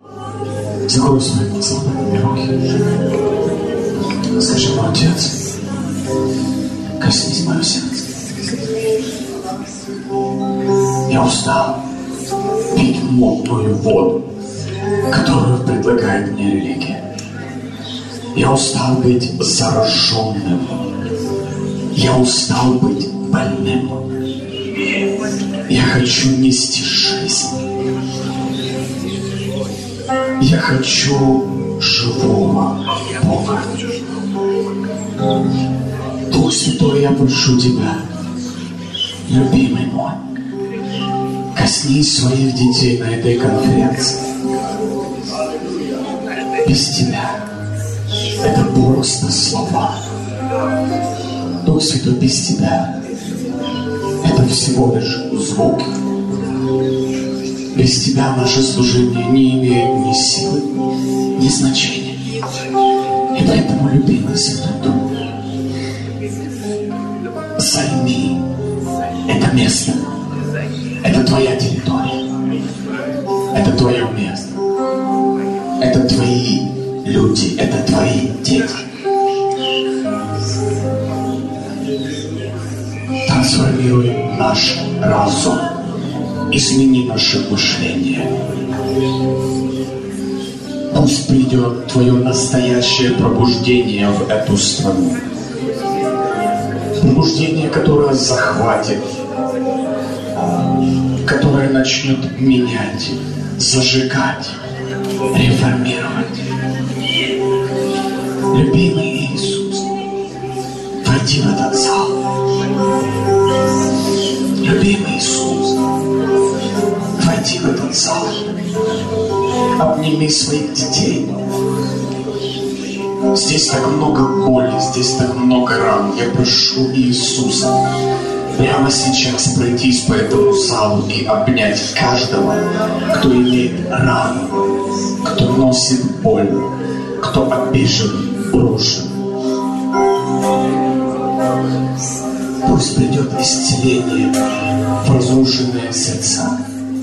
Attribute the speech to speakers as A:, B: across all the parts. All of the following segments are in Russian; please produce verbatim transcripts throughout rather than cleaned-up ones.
A: Закрой свои глаза, подними руки. Скажи: мой Отец, коснись мое сердце. Я устал пить мутную воду, которую предлагает мне религия. Я устал быть зараженным. Я устал быть больным. Я хочу нести жизнь. Я хочу живого Бога. Дух Святой, я прошу Тебя, любимый мой, коснись своих детей на этой конференции. Без Тебя это просто слова. Дух Святой, без Тебя это всего лишь звук. Без Тебя наше служение не имеет ни силы, ни значения. И поэтому, любимый Святой Дух, займи это место. Это Твоя территория. Это Твое место. Это Твои люди. Это Твои дети. Трансформируй наш разум. Измени наше мышление. Пусть придет Твое настоящее пробуждение в эту страну. Пробуждение, которое захватит, которое начнет менять, зажигать, реформировать. Любимый Иисус, войди в этот зал. Любимый Иисус, войди в этот зал. Обними своих детей. Здесь так много боли, здесь так много ран. Я прошу Иисуса прямо сейчас пройтись по этому залу и обнять каждого, кто имеет рану, кто носит боль, кто обижен, брошен. Пусть придет исцеление в разрушенные сердца.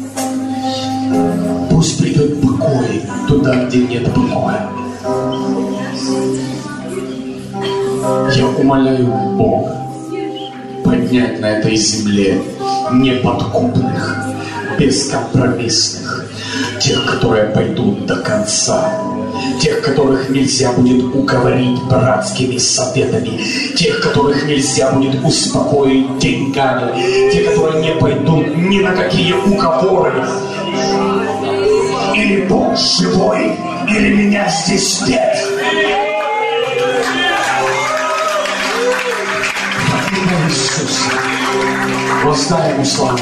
A: Пусть придет покой туда, где нет покоя. Я умоляю Бога поднять на этой земле неподкупных, бескомпромиссных, тех, которые пойдут до конца, тех, которых нельзя будет уговорить братскими советами, тех, которых нельзя будет успокоить деньгами, те, которые не пойдут ни на какие уговоры. Или Бог живой, или меня здесь нет. Во имя Иисуса, воздай Ему славу.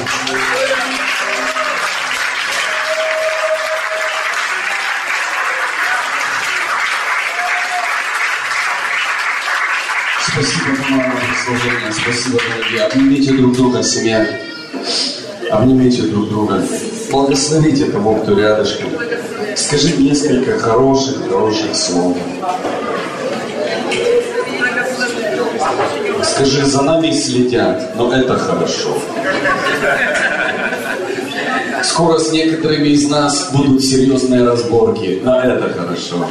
A: Спасибо за мое служение, спасибо, дорогие. Обнимите друг друга, семья. Обнимите друг друга. Благословите того, кто рядышком. Скажи несколько хороших, хороших слов. Скажи: за нами следят, но это хорошо. Скоро с некоторыми из нас будут серьезные разборки, но это хорошо.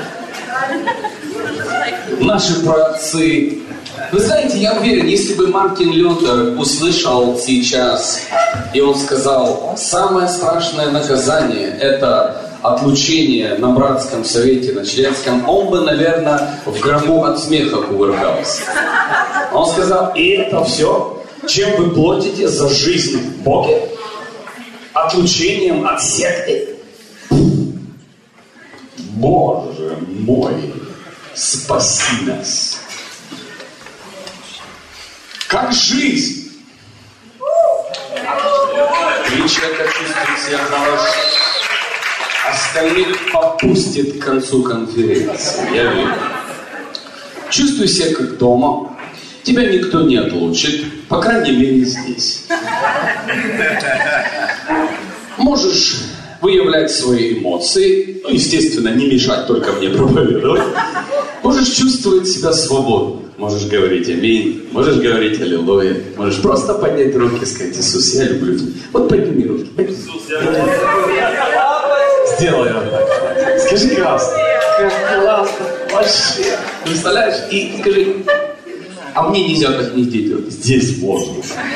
A: Наши праотцы. Вы знаете, я уверен, если бы Мартин Лютер услышал сейчас, и он сказал: самое страшное наказание – это отлучение на братском совете, на членском, он бы, наверное, в гробу от смеха кувыркался. Он сказал: и это все, чем вы платите за жизнь в Боге? Отлучением от секты? Боже мой, спаси нас! Как жизнь? Три человека чувствуют себя хорошо. Остальных попустит к концу конференции. Я верю. Чувствуй себя как дома. Тебя никто не отлучит. По крайней мере здесь. Можешь выявлять свои эмоции. Ну, естественно, не мешать только мне проповедовать. Можешь чувствовать себя свободно. Можешь говорить аминь, можешь говорить аллилуйя, можешь просто поднять руки и сказать: Иисус, я люблю тебя. Вот подними руки. Подними. Сделай вот так. Скажи классно. Как классно. Вообще. Представляешь? И скажи, а мне нельзя так нигде делать. Здесь можно.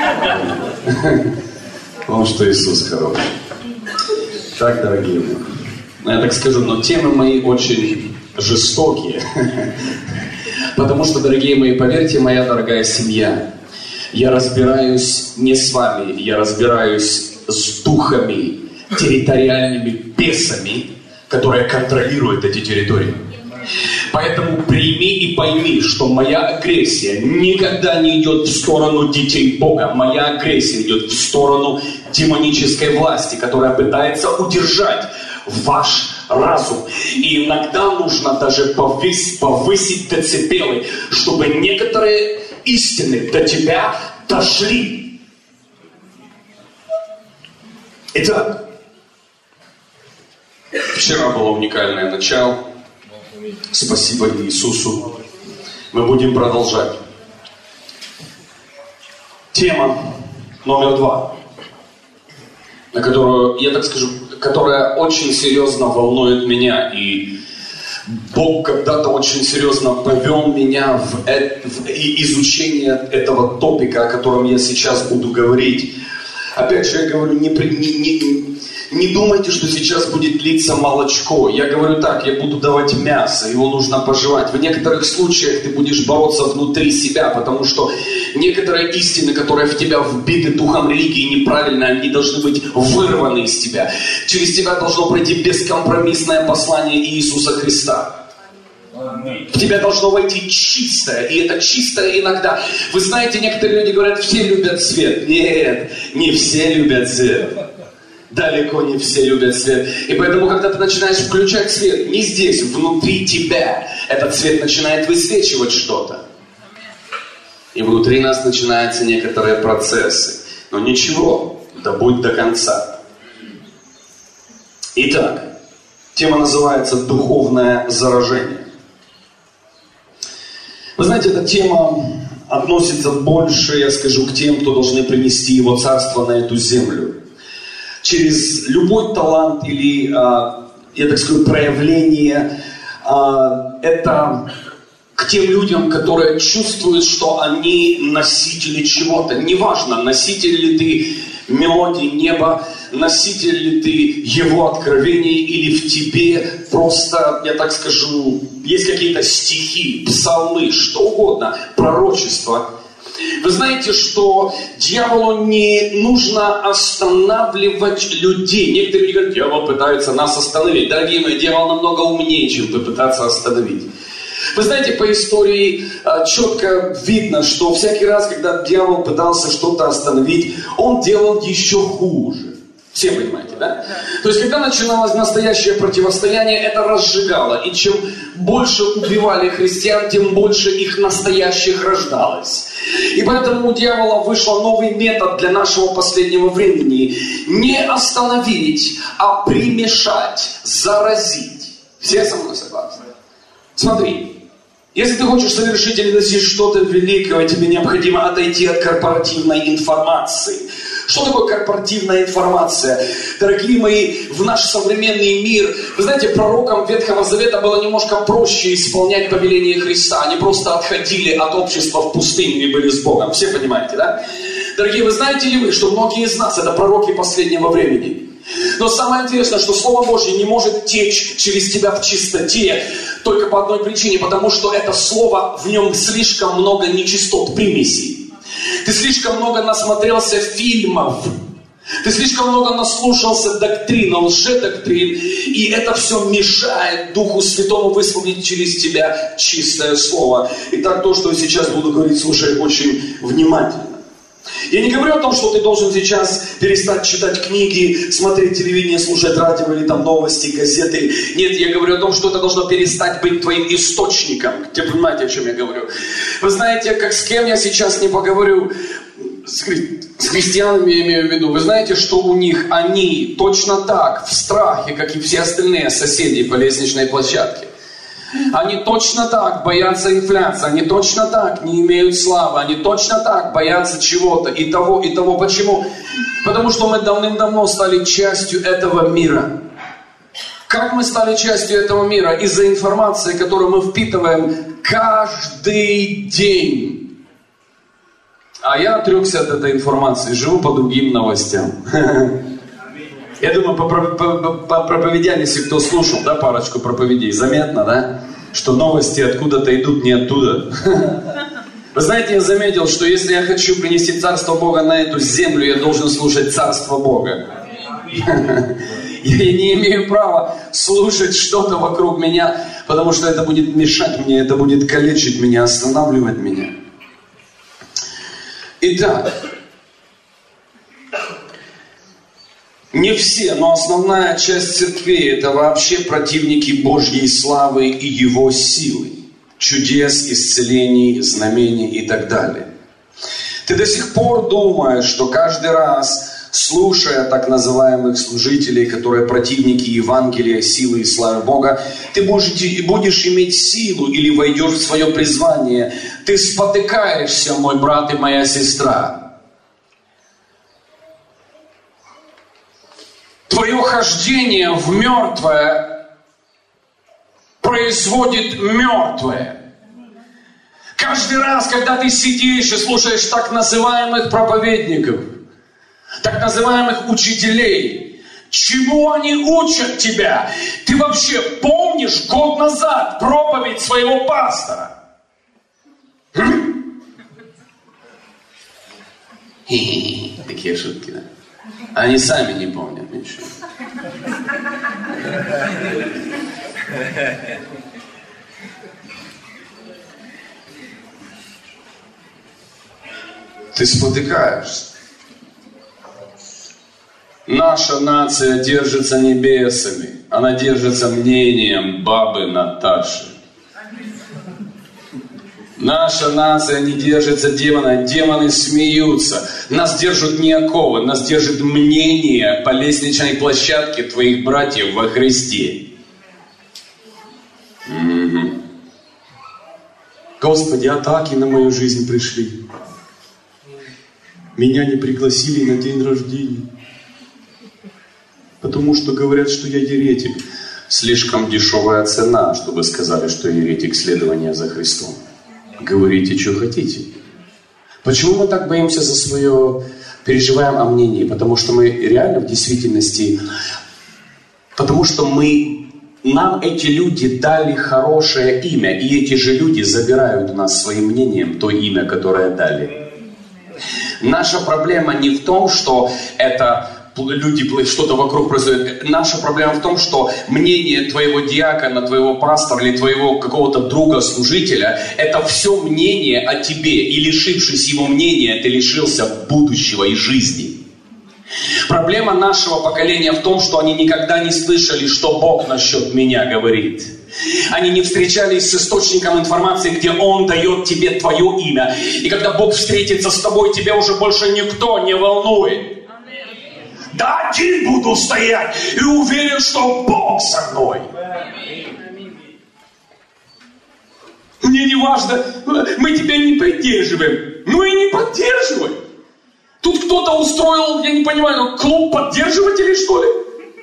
A: Потому что Иисус хороший. Так, дорогие мои. Я так скажу, но темы мои очень жестокие. Потому что, дорогие мои, поверьте, моя дорогая семья, я разбираюсь не с вами, я разбираюсь с духами, территориальными бесами, которые контролируют эти территории. Поэтому прими и пойми, что моя агрессия никогда не идет в сторону детей Бога. Моя агрессия идет в сторону демонической власти, которая пытается удержать ваш разум. И иногда нужно даже повысить, повысить децибелы, чтобы некоторые истины до тебя дошли. Итак, вчера было уникальное начало. Спасибо Иисусу. Мы будем продолжать. Тема номер два, на которую, я так скажу, которая очень серьезно волнует меня. И Бог когда-то очень серьезно повел меня в, это, в изучение этого топика, о котором я сейчас буду говорить. Опять же, я говорю, не, не, не, не думайте, что сейчас будет литься молочко. Я говорю так, я буду давать мясо, его нужно пожевать. В некоторых случаях ты будешь бороться внутри себя, потому что некоторые истины, которые в тебя вбиты духом религии неправильно, они должны быть вырваны из тебя. Через тебя должно пройти бескомпромиссное послание Иисуса Христа. В тебя должно войти чистое, и это чистое иногда. Вы знаете, некоторые люди говорят, все любят свет. Нет, не все любят свет. Далеко не все любят свет. И поэтому, когда ты начинаешь включать свет, не здесь, внутри тебя, этот свет начинает высвечивать что-то. И внутри нас начинаются некоторые процессы. Но ничего, да будь до конца. Итак, тема называется «Духовное заражение». Вы знаете, эта тема относится больше, я скажу, к тем, кто должны принести Его Царство на эту землю. Через любой талант или, я так скажу, проявление, это к тем людям, которые чувствуют, что они носители чего-то. Неважно, носитель ли ты мелодии неба, носитель ли ты Его откровений, или в тебе просто, я так скажу, есть какие-то стихи, псалмы, что угодно, пророчество. Вы знаете, что дьяволу не нужно останавливать людей. Некоторые люди говорят, дьявол пытается нас остановить. Дорогие мои, дьявол намного умнее, чем попытаться остановить. Вы знаете, по истории четко видно, что всякий раз, когда дьявол пытался что-то остановить, он делал еще хуже. Все понимаете, да? То есть, когда начиналось настоящее противостояние, это разжигало. И чем больше убивали христиан, тем больше их настоящих рождалось. И поэтому у дьявола вышел новый метод для нашего последнего времени. Не остановить, а примешать, заразить. Все со мной согласны? Смотри. Если ты хочешь совершить или достичь что-то великого, тебе необходимо отойти от корпоративной информации. Что такое корпоративная информация? Дорогие мои, в наш современный мир, вы знаете, пророкам Ветхого Завета было немножко проще исполнять повеление Христа. Они просто отходили от общества в пустыне и были с Богом. Все понимаете, да? Дорогие, вы знаете ли вы, что многие из нас это пророки последнего времени? Но самое интересное, что Слово Божье не может течь через тебя в чистоте только по одной причине, потому что это Слово, в нем слишком много нечистот, примесей. Ты слишком много насмотрелся фильмов, ты слишком много наслушался доктрин, лжедоктрин, и это все мешает Духу Святому высвободить через тебя чистое Слово. Итак, то, что я сейчас буду говорить, слушай очень внимательно. Я не говорю о том, что ты должен сейчас перестать читать книги, смотреть телевидение, слушать радио или там новости, газеты. Нет, я говорю о том, что это должно перестать быть твоим источником. Вы понимаете, о чем я говорю? Вы знаете, как с кем я сейчас не поговорю, с, хри... с христианами я имею в виду, вы знаете, что у них они точно так в страхе, как и все остальные соседи по лестничной площадке. Они точно так боятся инфляции, они точно так не имеют славы, они точно так боятся чего-то и того, и того. Почему? Потому что мы давным-давно стали частью этого мира. Как мы стали частью этого мира? Из-за информации, которую мы впитываем каждый день. А я отрекся от этой информации, живу по другим новостям. Я думаю, по, по, по проповедям, если кто слушал, да, парочку проповедей, заметно, да, что новости откуда-то идут не оттуда. Вы знаете, я заметил, что если я хочу принести Царство Бога на эту землю, я должен слушать Царство Бога. Я не имею права слушать что-то вокруг меня, потому что это будет мешать мне, это будет калечить меня, останавливать меня. Итак, не все, но основная часть церквей – это вообще противники Божьей славы и Его силы, чудес, исцелений, знамений и так далее. Ты до сих пор думаешь, что каждый раз, слушая так называемых служителей, которые противники Евангелия, силы и славы Бога, ты будешь, будешь иметь силу или войдешь в свое призвание. Ты спотыкаешься, мой брат и моя сестра. Твое хождение в мертвое производит мертвое. Каждый раз, когда ты сидишь и слушаешь так называемых проповедников, так называемых учителей, чему они учат тебя? Ты вообще помнишь год назад проповедь своего пастора? Такие шутки, да? Они сами не помнят ничего. Ты спотыкаешься. Наша нация держится небесами. Она держится мнением бабы Наташи. Наша нация не держится демона. Демоны смеются. Нас держат не оковы. Нас держит мнение по лестничной площадке твоих братьев во Христе. Угу. Господи, атаки на мою жизнь пришли. Меня не пригласили на день рождения. Потому что говорят, что я еретик. Слишком дешевая цена, чтобы сказали, что еретик следования за Христом. Говорите, что хотите. Почему мы так боимся за свое, переживаем о мнении? Потому что мы реально в действительности, потому что мы, нам эти люди дали хорошее имя, и эти же люди забирают у нас своим мнением то имя, которое дали. Наша проблема не в том, что это люди, что-то вокруг происходит. Наша проблема в том, что мнение твоего диакона, твоего пастора или твоего какого-то друга-служителя, это все мнение о тебе. И лишившись его мнения, ты лишился будущего и жизни. Проблема нашего поколения в том, что они никогда не слышали, что Бог насчет меня говорит. Они не встречались с источником информации, где Он дает тебе твое имя. И когда Бог встретится с тобой, тебя уже больше никто не волнует. Да, один буду стоять и уверен, что Бог со мной. Мне не важно, мы тебя не поддерживаем. Ну и не поддерживай. Тут кто-то устроил, я не понимаю, клуб поддерживателей, что ли?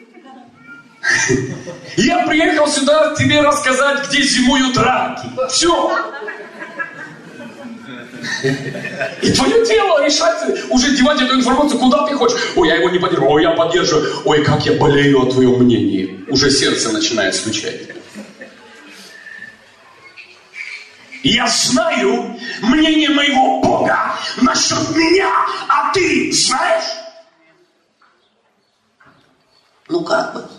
A: Я приехал сюда тебе рассказать, где зимуют раки. Все. И твое дело решать, уже девать эту информацию, куда ты хочешь. Ой, я его не поддерживаю, ой, я поддерживаю. Ой, как я болею о твоем мнении. Уже сердце начинает стучать. Я знаю мнение моего Бога насчет меня, а ты знаешь? Ну как бы.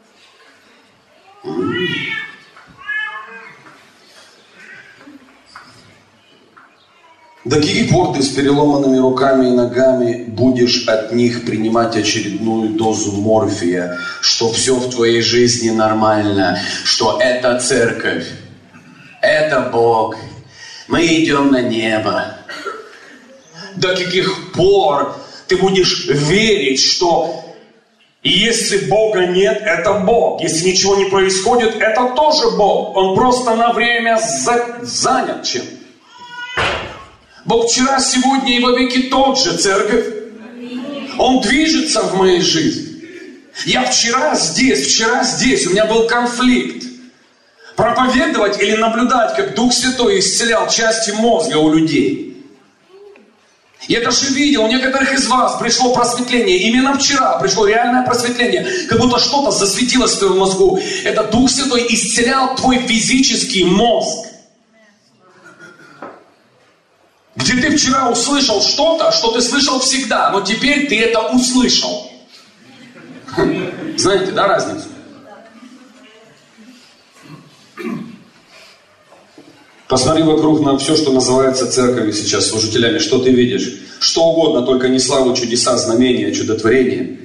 A: До каких пор ты с переломанными руками и ногами будешь от них принимать очередную дозу морфия, что все в твоей жизни нормально, что это церковь, это Бог, мы идем на небо? До каких пор ты будешь верить, что если Бога нет, это Бог, если ничего не происходит, это тоже Бог, Он просто на время за... занят чем-то? Бог вчера, сегодня и во веки тот же, церковь. Он движется в моей жизни. Я вчера здесь, вчера здесь, у меня был конфликт. Проповедовать или наблюдать, как Дух Святой исцелял части мозга у людей. Я даже видел, у некоторых из вас пришло просветление. Именно вчера пришло реальное просветление. Как будто что-то засветилось в твоем мозгу. Это Дух Святой исцелял твой физический мозг. Где ты вчера услышал что-то, что ты слышал всегда, но теперь ты это услышал. Знаете, да, разницу? Посмотри вокруг на все, что называется церковью сейчас, служителями. Что ты видишь? Что угодно, только не славу, чудеса, знамения, чудотворения.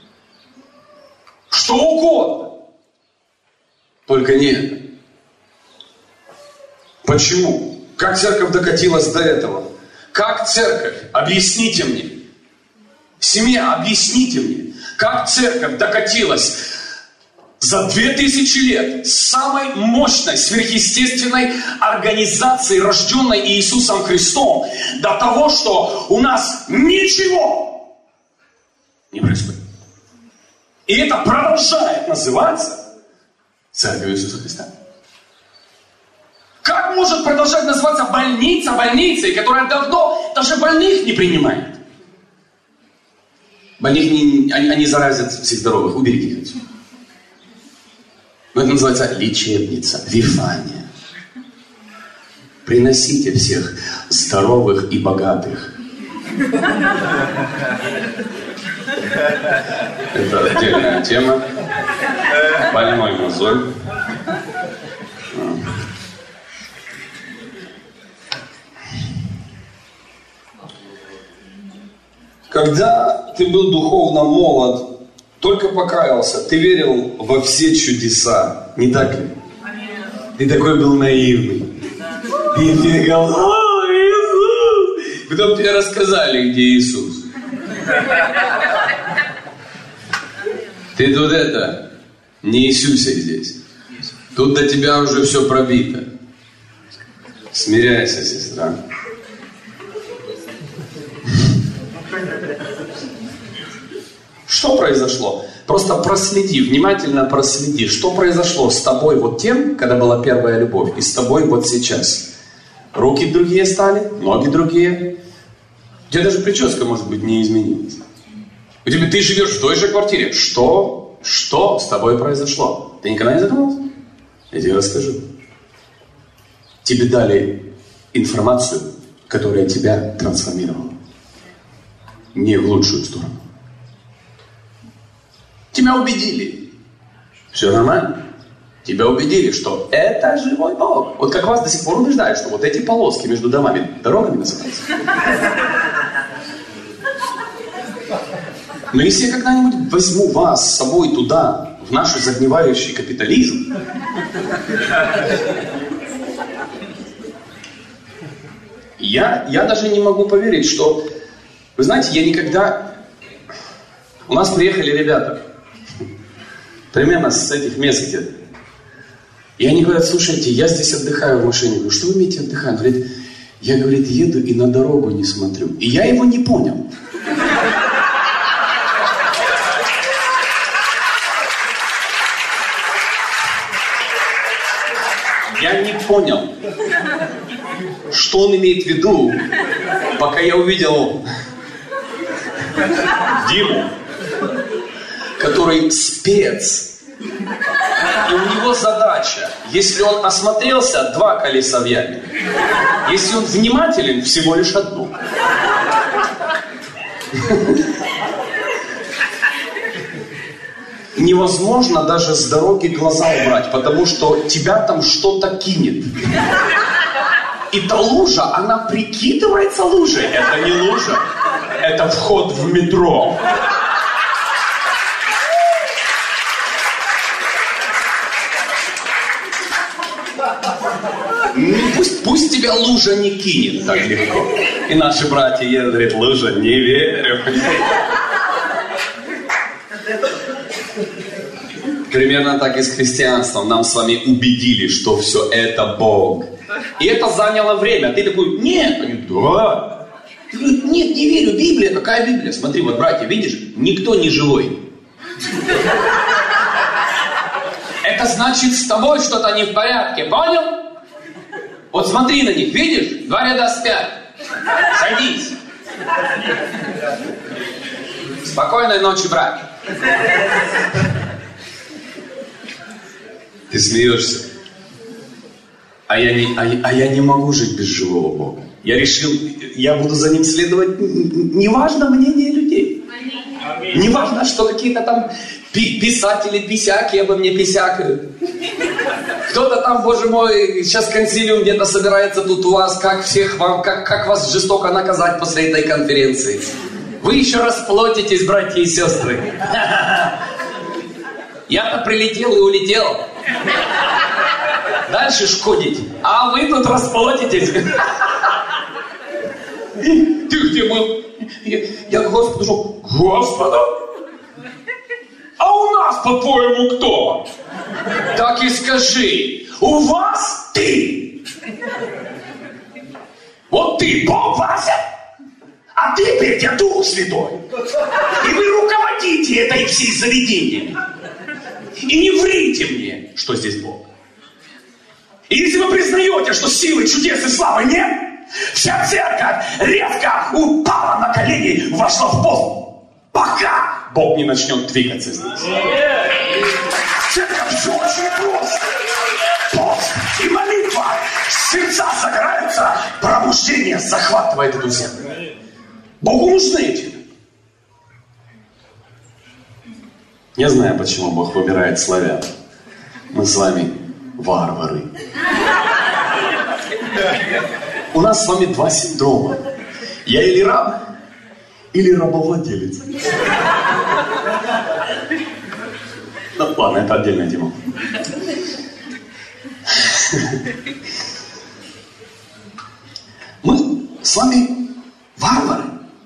A: Что угодно. Только не это. Почему? Как церковь докатилась до этого? Как церковь? Объясните мне. Семья, объясните мне. Как церковь докатилась за две тысячи лет самой мощной, сверхъестественной организации, рожденной Иисусом Христом, до того, что у нас ничего не происходит. И это продолжает называться Церковью Иисуса Христа. Как может продолжать называться больница больницей, которая давно даже больных не принимает? Больных не, они, они заразят всех здоровых, уберите их отсюда. Но это называется лечебница, Вифания. Приносите всех здоровых и богатых. Это отдельная тема. Больной мозоль. Когда ты был духовно молод, только покаялся, ты верил во все чудеса, не так ли? Ты такой был наивный. Ты бегал, о, Иисус! Потом тебе рассказали, где Иисус. Ты тут это, не Иисусе здесь. Тут до тебя уже все пробито. Смиряйся, сестра. Что произошло? Просто проследи, внимательно проследи, что произошло с тобой вот тем, когда была первая любовь, и с тобой вот сейчас. Руки другие стали, ноги другие. У тебя даже прическа, может быть, не изменилась. У тебя, ты живешь в той же квартире. Что? Что с тобой произошло? Ты никогда не задумался? Я тебе расскажу. Тебе дали информацию, которая тебя трансформировала. Не в лучшую сторону. Тебя убедили. Все нормально. Тебя убедили, что это живой Бог. Вот как вас до сих пор убеждают, что вот эти полоски между домами дорогами называются. Но если я когда-нибудь возьму вас с собой туда, в наш загнивающий капитализм, я, я даже не могу поверить, что... Вы знаете, я никогда... У нас приехали ребята, примерно с этих мест где-то. И они говорят, слушайте, я здесь отдыхаю в машине. Я говорю, что вы имеете отдыхать? Он говорит, я, говорит, еду и на дорогу не смотрю. И я его не понял. Я не понял, что он имеет в виду, пока я увидел Диму, который спец. И у него задача, если он осмотрелся, два колеса в яме. Если он внимателен, всего лишь одно. Невозможно даже с дороги глаза убрать, потому что тебя там что-то кинет. И та лужа, она прикидывается лужей. Это не лужа, это вход в метро. Пусть, пусть тебя лужа не кинет так легко. И наши братья едут, говорят, лужа, не верю. Примерно так и с христианством. Нам с вами убедили, что все это Бог. И это заняло время. Ты такой, нет. Они, да. Ты говоришь, нет, не верю. Библия, какая Библия? Смотри, вот, братья, видишь, никто не живой. Это значит, с тобой что-то не в порядке, понял? Вот смотри на них, видишь? Два ряда спят. Садись. Спокойной ночи, брат. Ты смеешься. А я, не, а, а я не могу жить без живого Бога. Я решил, я буду за ним следовать. Неважно мнение людей. Неважно, что какие-то там писатели, писяки обо мне писякают. Кто-то там, боже мой, сейчас консилиум где-то собирается тут у вас, как всех вам, как, как вас жестоко наказать после этой конференции. Вы еще расплотитесь, братья и сестры. Я-то прилетел и улетел. Дальше шкодить. А вы тут расплотитесь. Ты где был? Я, я к Господу шел. Господу? А у нас, по-твоему, кто? Так и скажи. У вас ты. Вот ты, Бог, Вася. А ты, Петя, Дух Святой. И вы руководите этой всей заведением. И не врите мне, что здесь Бог. И если вы признаете, что силы, чудес и славы нет, вся церковь резко упала на колени и вошла в пост, пока Бог не начнет двигаться здесь. Церковь все очень просто. Пост и молитва. Сердца загораются, пробуждение захватывает эту землю. Богу нужны эти. Я знаю, почему Бог выбирает славян. Мы с вами варвары. У нас с вами два синдрома. Я или раб, или рабовладелец. Ну ладно, это отдельная тема. Мы с вами варвары.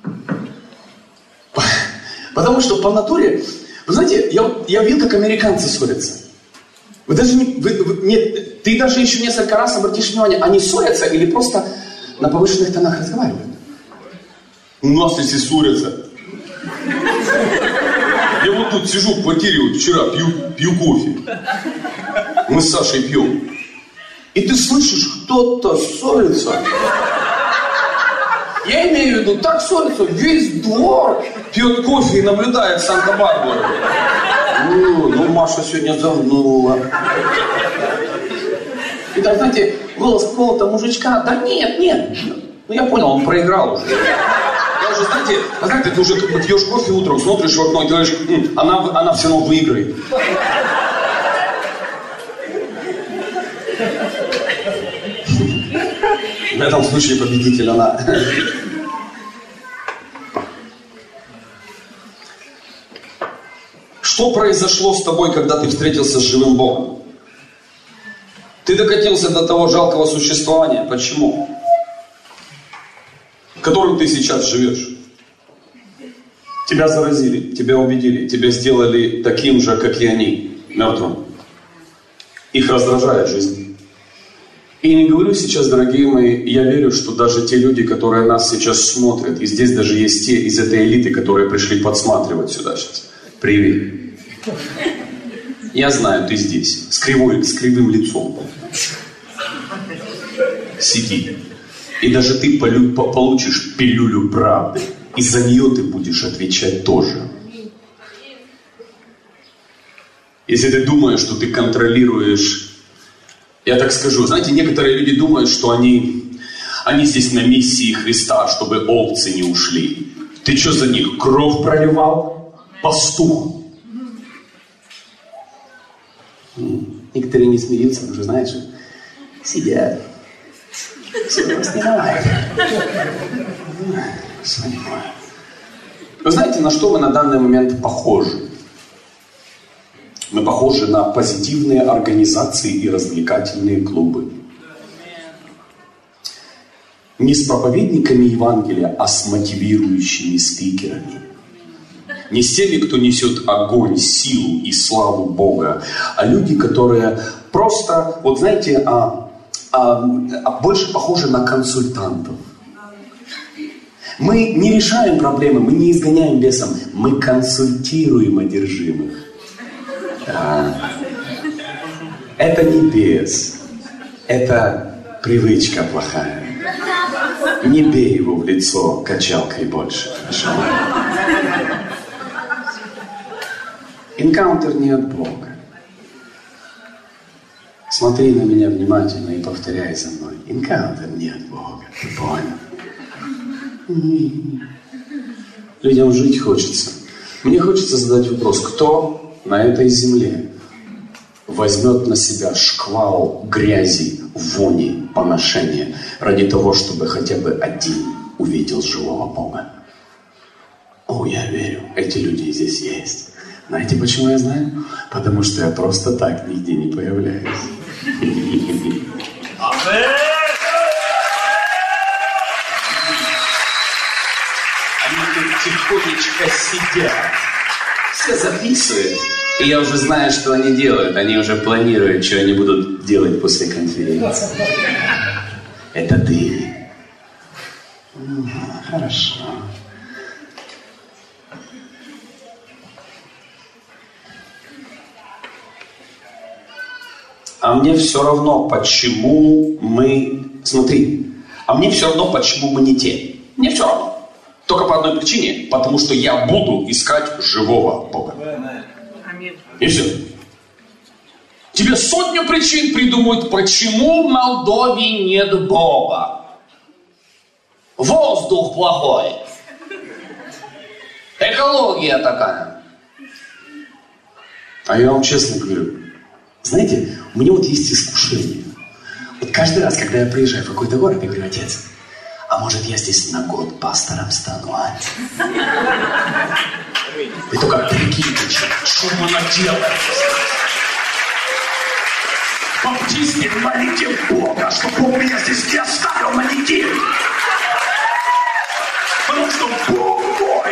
A: Потому что по натуре, вы знаете, я, я видел, как американцы ссорятся. Вы даже не, вы, вы, не, ты даже еще несколько раз обратишь внимание, они ссорятся или просто на повышенных тонах разговаривают. У нас если ссорятся. Я вот тут сижу в квартире, вот вчера пью, пью кофе. Мы с Сашей пьем. И ты слышишь, кто-то ссорится. Я имею в виду, так ссорится, весь двор пьет кофе и наблюдает Санта-Барбару. Ну, ну, Маша сегодня загнула. И так, знаете, голос какого-то мужичка, да нет, нет. Ну, я понял, он проиграл уже. Я уже, знаете, а знаете, ты уже как пьешь кофе утром, смотришь в окно и говоришь, она, она все равно выиграет. В этом случае победитель она. Что произошло с тобой, когда ты встретился с живым Богом? Ты докатился до того жалкого существования. Почему? В котором ты сейчас живешь. Тебя заразили, тебя убедили, тебя сделали таким же, как и они, мертвым. Их раздражает жизнь. И не говорю сейчас, дорогие мои, я верю, что даже те люди, которые нас сейчас смотрят, и здесь даже есть те из этой элиты, которые пришли подсматривать сюда сейчас. Привет. Я знаю, ты здесь, с, кривой, с кривым лицом. Сиди. И даже ты полю, по, получишь пилюлю правды. И за нее ты будешь отвечать тоже. Если ты думаешь, что ты контролируешь... Я так скажу, знаете, некоторые люди думают, что они, они здесь на миссии Христа, чтобы овцы не ушли. Ты что за них, кровь проливал? Пастух. Некоторые не смеются, уже знаешь, сидят. Все снимают. Вы знаете, на что мы на данный момент похожи? Мы похожи на позитивные организации и развлекательные клубы. Не с проповедниками Евангелия, а с мотивирующими спикерами. Не с теми, кто несет огонь, силу и славу Бога, а люди, которые просто, вот знаете, а, а, а больше похожи на консультантов. Мы не решаем проблемы, мы не изгоняем бесов, мы консультируем одержимых. Да. Это не бес, это привычка плохая. Не бей его в лицо качалкой больше, хорошо? Энкаунтер не от Бога. Смотри на меня внимательно и повторяй за мной. Энкаунтер не от Бога, ты понял? Людям жить хочется. Мне хочется задать вопрос, кто на этой земле возьмет на себя шквал грязи, вони, поношения ради того, чтобы хотя бы один увидел живого Бога? О, я верю, эти люди здесь есть. Знаете, почему я знаю? Потому что я просто так нигде не появляюсь. Они тут тихонечко сидят. Все записывают. И я уже знаю, что они делают. Они уже планируют, что они будут делать после конференции. Это ты. Хорошо. А мне все равно, почему мы... Смотри. А мне все равно, почему мы не те. Мне все равно. Только по одной причине. Потому что я буду искать живого Бога. И все. Тебе сотню причин придумают, почему в Молдове нет Бога. Воздух плохой. Экология такая. А я вам честно говорю, знаете, у меня вот есть искушение. Вот каждый раз, когда я приезжаю в какой-то город, я говорю: отец, а может я здесь на год пастором стану, а? И только прикиньте, что мы наделаем. Баптисты, молите Бога, чтобы Он меня здесь не оставил на неделю. Потому что Бог мой.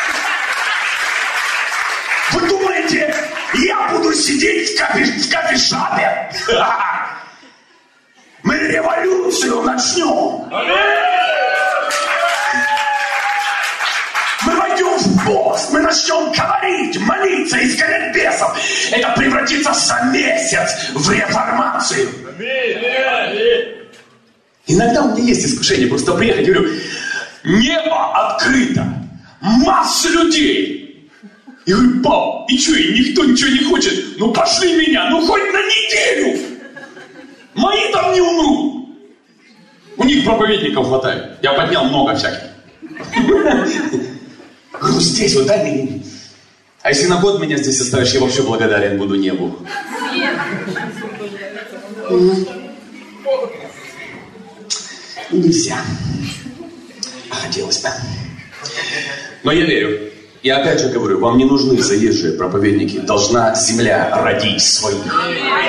A: Вы думаете, я буду сидеть в, кофе, в кофешапе? Мы революцию начнем. Мы войдем в пост, мы начнем говорить, молиться, изгонять бесов. Это превратится за месяц в реформацию. Иногда у меня есть искушение просто приехать и говорю: небо открыто, масса людей. И говорю: пап, и что, и никто ничего не хочет? Ну пошли меня, ну хоть на неделю. Мои там не умрут. У них проповедников хватает. Я поднял много всяких. Говорю: здесь вот дай мне. А если на год меня здесь оставишь, я вообще благодарен буду небу. Нельзя. А хотелось бы. Но я верю. Я опять же говорю, вам не нужны заезжие проповедники. Должна земля родить своих.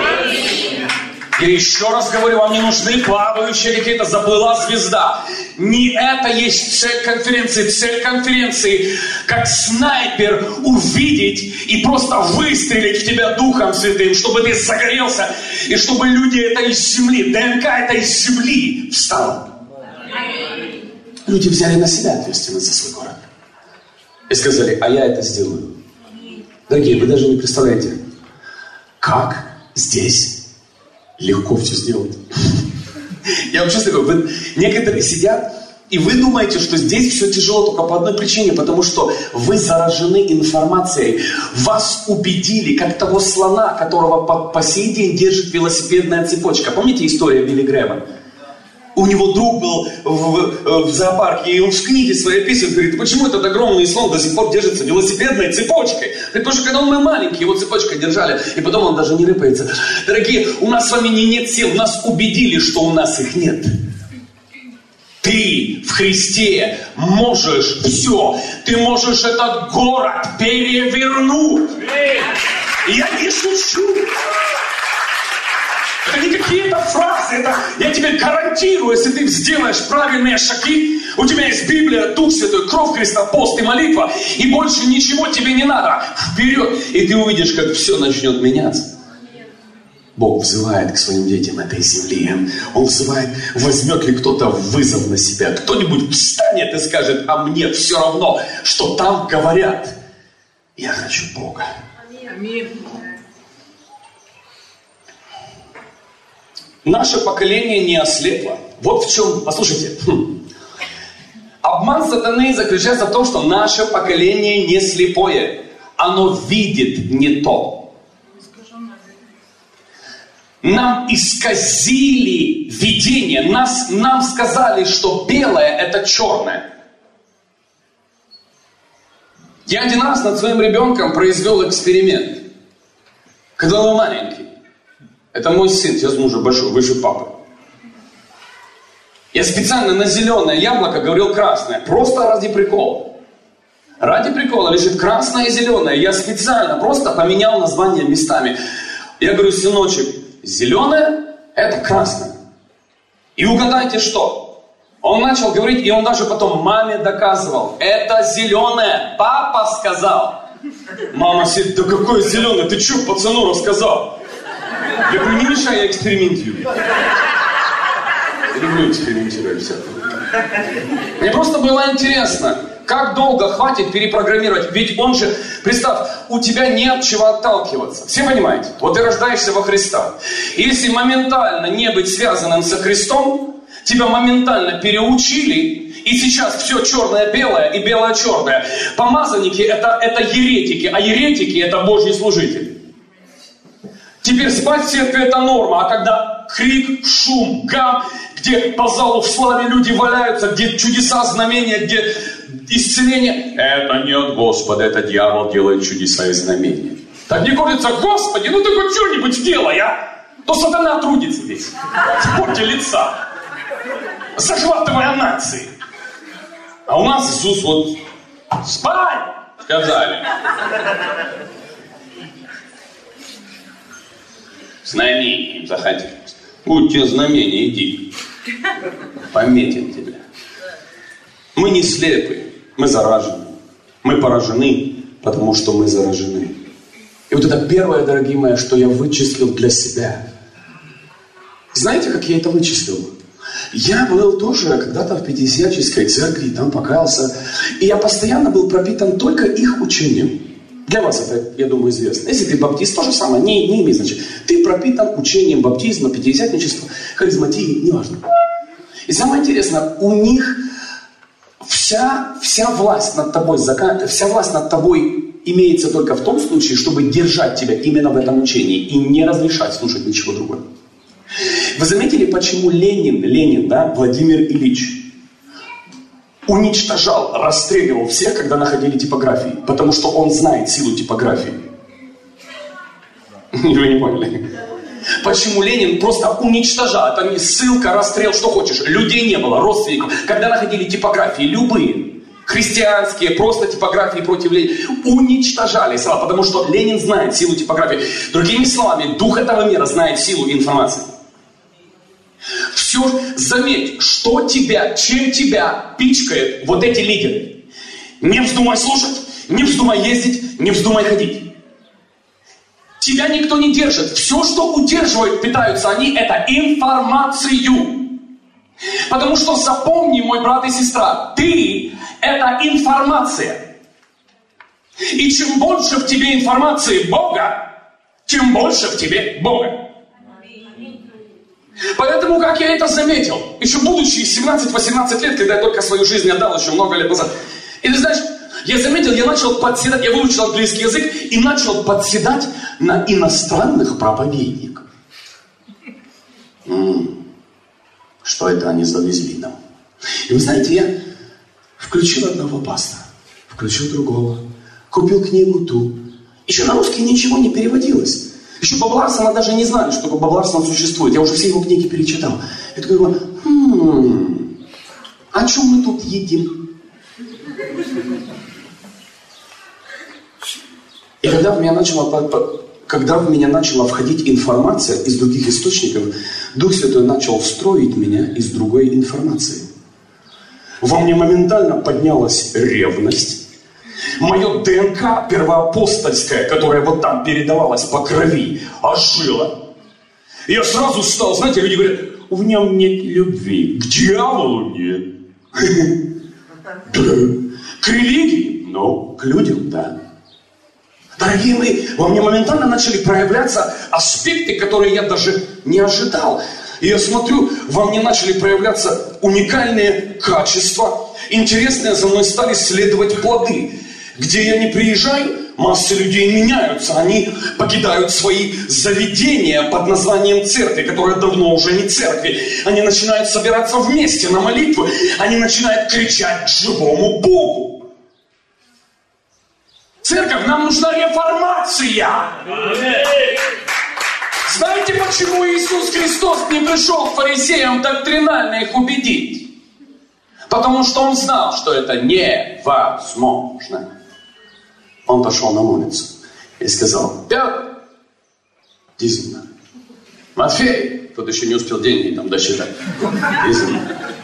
A: Я еще раз говорю, вам не нужны плавающие какие-то, заплыла звезда. Не это есть цель конференции. Цель конференции, как снайпер, увидеть и просто выстрелить в тебя Духом Святым, чтобы ты загорелся, и чтобы люди это из земли, ДНК это из земли встало. Люди взяли на себя ответственность за свой город. И сказали: а я это сделаю. Дорогие, вы даже не представляете, как здесь легко все сделать. Я вам честно говорю, вы, некоторые сидят, и вы думаете, что здесь все тяжело только по одной причине, потому что вы заражены информацией. Вас убедили, как того слона, которого по, по сей день держит велосипедная цепочка. Помните историю Билли Грэма? У него друг был в, в зоопарке, и он в книге своей описывает, говорит: почему этот огромный слон до сих пор держится велосипедной цепочкой? Потому что когда он был маленький, его цепочкой держали, и потом он даже не рыпается. Дорогие, у нас с вами не нет сил, нас убедили, что у нас их нет. Ты в Христе можешь все. Ты можешь этот город перевернуть. Я не шучу. Это не какие-то фразы, это я тебе гарантирую, если ты сделаешь правильные шаги, у тебя есть Библия, Дух Святой, кровь Христа, пост и молитва, и больше ничего тебе не надо. Вперед, и ты увидишь, как все начнет меняться. Бог взывает к своим детям этой земли. Он взывает, возьмет ли кто-то вызов на себя. Кто-нибудь встанет и скажет, а мне все равно, что там говорят. Я хочу Бога.
B: Аминь.
A: Наше поколение не ослепло. Вот в чем, послушайте, хм. Обман сатаны заключается в том, что наше поколение не слепое. Оно видит не то. Нам исказили видение. Нас, нам сказали, что белое это черное. Я один раз над своим ребенком произвел эксперимент. Когда он был маленький. Это мой сын, сейчас он уже большой, выше папы. Я специально на зеленое яблоко говорил красное. Просто ради прикола. Ради прикола лежит красное и зеленое. Я специально просто поменял названия местами. Я говорю, сыночек, зеленое – это красное. И угадайте что? Он начал говорить, и он даже потом маме доказывал. Это зеленое, папа сказал. Мама сидит, да какое зеленое, ты что пацану рассказал? Я говорю, не мешай, я экспериментирую. Я люблю экспериментировать всякое. Мне просто было интересно, как долго хватит перепрограммировать. Ведь он же, представь, у тебя не от чего отталкиваться. Все понимаете? Вот ты рождаешься во Христа. И если моментально не быть связанным со Христом, тебя моментально переучили, и сейчас все черное-белое и белое-черное. Помазанники это, это еретики, а еретики это Божьи служители. Теперь спать в церкви это норма, а когда крик, шум, гам, где по залу в славе люди валяются, где чудеса, знамения, где исцеление, это не от Господа, это дьявол делает чудеса и знамения. Так не кажется, Господи, ну ты хоть что-нибудь сделай, а? То сатана трудится здесь, в поте лица, захватывая нации. А у нас Иисус вот спать сказали. Знамением захотел. Будь тебе знамение, иди. Пометим тебя. Мы не слепы, мы заражены. Мы поражены, потому что мы заражены. И вот это первое, дорогие мои, что я вычислил для себя. Знаете, как я это вычислил? Я был тоже когда-то в пятидесятнической церкви, там покаялся. И я постоянно был пропитан только их учением. Для вас это, я думаю, известно. Если ты баптист, то же самое, не, не имеет значения. Ты пропитан учением баптизма, пятидесятничества, харизматии, неважно. И самое интересное, у них вся, вся власть над тобой, вся власть над тобой имеется только в том случае, чтобы держать тебя именно в этом учении и не разрешать слушать ничего другого. Вы заметили, почему Ленин, Ленин, да, Владимир Ильич, уничтожал, расстреливал всех, когда находили типографии, потому что он знает силу типографии. Вы не поняли? Почему Ленин просто уничтожал, это не ссылка, расстрел, что хочешь, людей не было, родственников, когда находили типографии, любые, христианские, просто типографии против Ленина, уничтожали, потому что Ленин знает силу типографии. Другими словами, дух этого мира знает силу информации. Все, заметь, что тебя, чем тебя пичкает вот эти лидеры. Не вздумай слушать, не вздумай ездить, не вздумай ходить. Тебя никто не держит. Все, что удерживает, питаются они, это информацию. Потому что запомни, мой брат и сестра, ты – это информация. И чем больше в тебе информации Бога, тем больше в тебе Бога. Поэтому, как я это заметил, еще будучи семнадцать-восемнадцать лет, когда я только свою жизнь отдал, еще много лет назад. И ты знаешь, я заметил, я начал подседать, я выучил английский язык и начал подседать на иностранных проповедников. М-м, что это они завезли нам? И вы знаете, я включил одного пастора, включил другого, купил книгу ту. Еще на русский ничего не переводилось. Еще Боба Ларсона даже не знали, что Боба Ларсон существует. Я уже все его книги перечитал. Я такой говорю, хм, о чем мы тут едим? И когда в меня начала, когда в меня начала входить информация из других источников, Дух Святой начал строить меня из другой информации. Во мне моментально поднялась ревность. Мое ДНК первоапостольское, которое вот там передавалось по крови, ожило.
B: И я сразу встал, знаете, люди говорят, в нем нет любви, к дьяволу нет. К религии? Ну, к людям, да. Дорогие мои, во мне моментально начали проявляться аспекты, которые я даже не ожидал. И я смотрю, во мне начали проявляться уникальные качества. Интересные за мной стали следовать плоды. Где я не приезжаю, массы людей меняются. Они покидают свои заведения под названием церкви, которые давно уже не церкви. Они начинают собираться вместе на молитвы. Они начинают кричать к живому Богу. Церковь, нам нужна реформация. Знаете, почему Иисус Христос не пришел к фарисеям доктринально их убедить? Потому что Он знал, что это невозможно. Он пошел на улицу и сказал: Петр, иди сюда. Матфей, тот еще не успел деньги там досчитать. Иди сюда.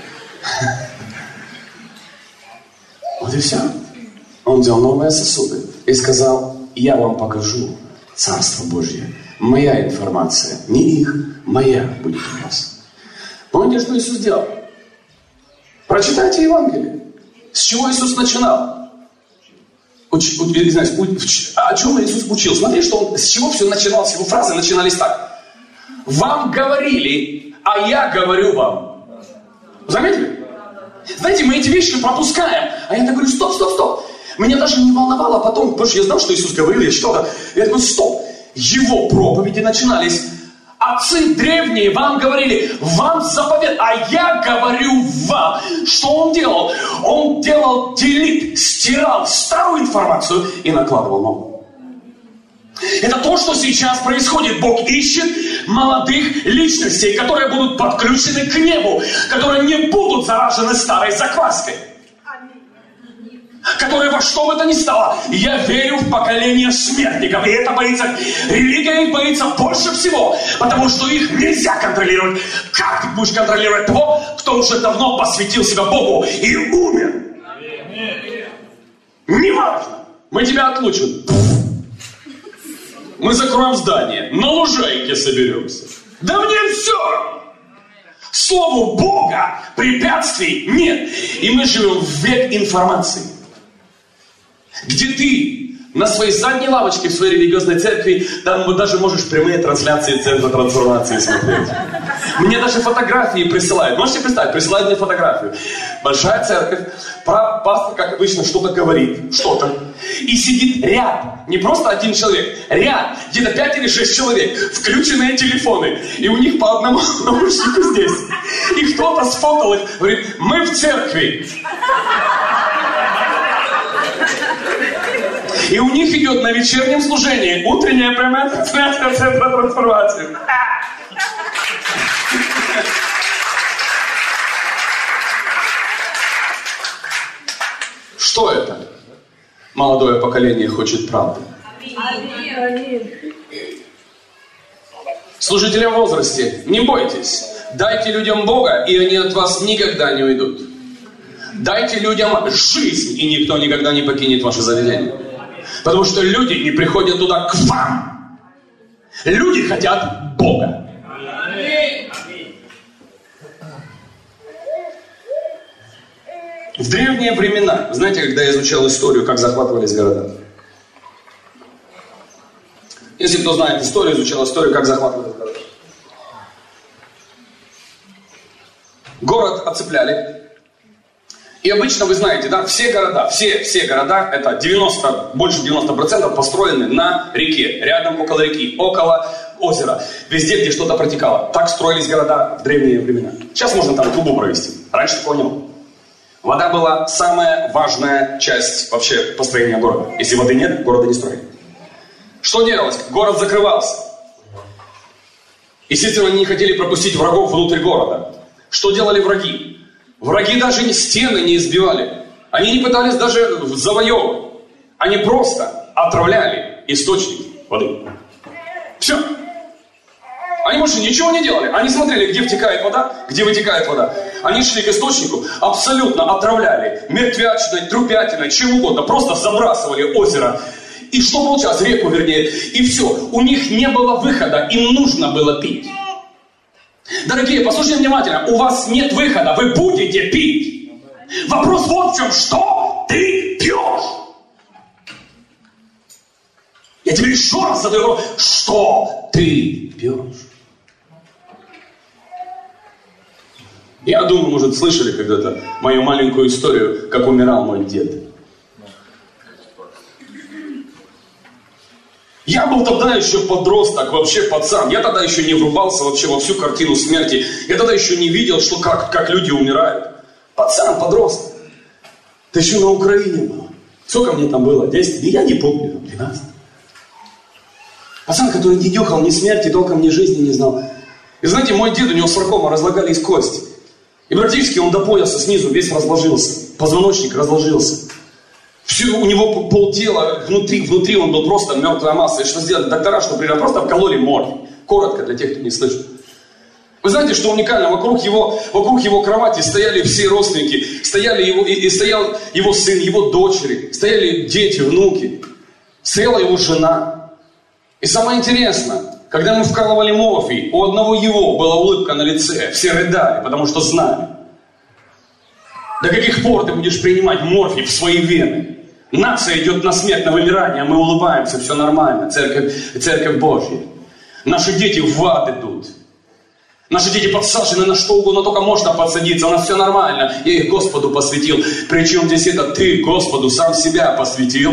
B: Вот и все. Он взял новые сосуды и сказал: я вам покажу Царство Божье. Моя информация, не их, моя будет у вас. Помните, что Иисус делал? Прочитайте Евангелие. С чего Иисус начинал? Уч, не знаю, уч, о чем Иисус учил? Смотри, что он, с чего все начиналось. Его фразы начинались так: вам говорили, а я говорю вам. Заметили? Знаете, мы эти вещи пропускаем. А я так говорю: стоп, стоп, стоп. Меня даже не волновало потом, потому что я знал, что Иисус говорил или что-то. Я такой: стоп. Его проповеди начинались: отцы древние вам говорили, вам заповед, а я говорю вам. Что он делал? Он делал делит, стирал старую информацию и накладывал новую. Это то, что сейчас происходит. Бог ищет молодых личностей, которые будут подключены к небу, которые не будут заражены старой закваской. Которые во что бы то ни стало. Я верю в поколение смертников. И это боится, религия их боится больше всего. Потому что их нельзя контролировать. Как ты будешь контролировать того, кто уже давно посвятил себя Богу и умер? Неважно. Мы тебя отлучим. Мы закроем здание. На лужайке соберемся. Да мне все. Слову Бога препятствий нет. И мы живем в век информации. Где ты на своей задней лавочке в своей религиозной церкви, там даже можешь прямые трансляции Центра трансформации смотреть. Мне даже фотографии присылают. Можете представить? Присылают мне фотографию. Большая церковь, пастор, как обычно, что-то говорит, что-то. И сидит ряд, не просто один человек, ряд, где-то пять или шесть человек, включенные телефоны. И у них по одному наушнику здесь. И кто-то сфотал их, говорит: мы в церкви. И у них идет на вечернем служении утренняя прямая трансляция Центра трансформации. Что это? Молодое поколение хочет правды. Служители в возрасте, не бойтесь. Дайте людям Бога, и они от вас никогда не уйдут. Дайте людям жизнь, и никто никогда не покинет ваше заведение. Потому что люди не приходят туда к вам. Люди хотят Бога. В древние времена, знаете, когда я изучал историю, как захватывались города? Если кто знает историю, изучал историю, как захватывались города. Город оцепляли. И обычно, вы знаете, да, все города, все, все города, это девяносто, больше девяноста процентов построены на реке, рядом около реки, около озера, везде, где что-то протекало. Так строились города в древние времена. Сейчас можно там трубу провести, раньше такого не было. Вода была самая важная часть вообще построения города. Если воды нет, города не строили. Что делалось? Город закрывался. Естественно, они не хотели пропустить врагов внутрь города. Что делали враги? Враги даже не стены не избивали. Они не пытались даже завоевывать. Они просто отравляли источники воды. Все. Они больше ничего не делали. Они смотрели, где втекает вода, где вытекает вода. Они шли к источнику, абсолютно отравляли мертвячиной, трупятиной, чем угодно. Просто забрасывали озеро. И что получалось? Реку, вернее. И все. У них не было выхода. Им нужно было пить. Дорогие, послушайте внимательно. У вас нет выхода, вы будете пить. Вопрос вот в чем. Что ты пьешь? Я тебе еще раз задаю вопрос. Что ты пьешь? Я думаю, может, слышали когда-то мою маленькую историю, как умирал мой дед. Я был тогда еще подросток, вообще пацан. Я тогда еще не врубался вообще во всю картину смерти. Я тогда еще не видел, что как, как люди умирают. Пацан, подросток. Ты еще на Украине был. Сколько мне там было? десять? Я не помню, там двенадцать. Пацан, который не дюхал ни смерти, толком ни жизни не знал. И знаете, мой дед, у него саркома, разлагались кости. И практически он до пояса снизу весь разложился. Позвоночник разложился. Все, у него полтела, внутри, внутри он был просто мертвая масса. И что сделали доктора, что примерно просто обкололи морфий. Коротко, для тех, кто не слышит. Вы знаете, что уникально? Вокруг его, вокруг его кровати стояли все родственники. Стояли его, и, и стоял его сын, его дочери. Стояли дети, внуки. Стояла его жена. И самое интересное, когда мы вкалывали морфий, у одного его была улыбка на лице. Все рыдали, потому что знали. До каких пор ты будешь принимать морфий в свои вены? Нация идет на смерть, на вымирание, а мы улыбаемся, все нормально. Церковь, церковь Божья. Наши дети в ад идут. Наши дети подсажены на что угодно, только можно подсадиться. У нас все нормально. Я их Господу посвятил. Причем здесь это ты Господу сам себя посвятил.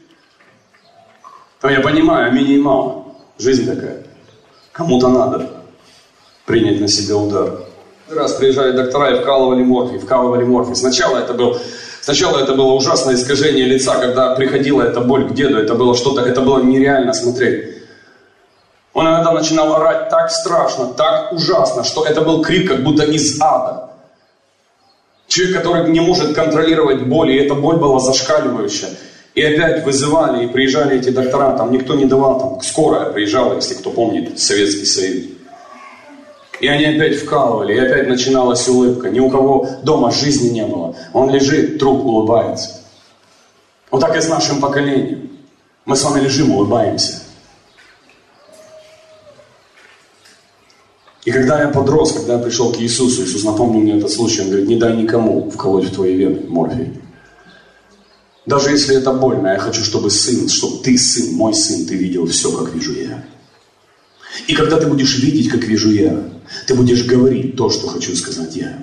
B: То я понимаю, менее мало. Жизнь такая. Кому-то надо принять на себя удар. Раз приезжали доктора и вкалывали морфий, вкалывали морфий. Сначала это, был, сначала это было ужасное искажение лица, когда приходила эта боль к деду. Это было что-то, это было нереально смотреть. Он иногда начинал орать так страшно, так ужасно, что это был крик, как будто из ада. Человек, который не может контролировать боль, и эта боль была зашкаливающая. И опять вызывали, и приезжали эти доктора, там никто не давал, там скорая приезжала, если кто помнит, Советский Союз. И они опять вкалывали, и опять начиналась улыбка. Ни у кого дома жизни не было. Он лежит, труп улыбается. Вот так и с нашим поколением. Мы с вами лежим, улыбаемся. И когда я подрос, когда я пришел к Иисусу, Иисус напомнил мне этот случай, Он говорит, не дай никому вколоть в твои вены морфий. Даже если это больно, я хочу, чтобы сын, чтобы ты, сын, мой сын, ты видел все, как вижу я. И когда ты будешь видеть, как вижу я, ты будешь говорить то, что хочу сказать я.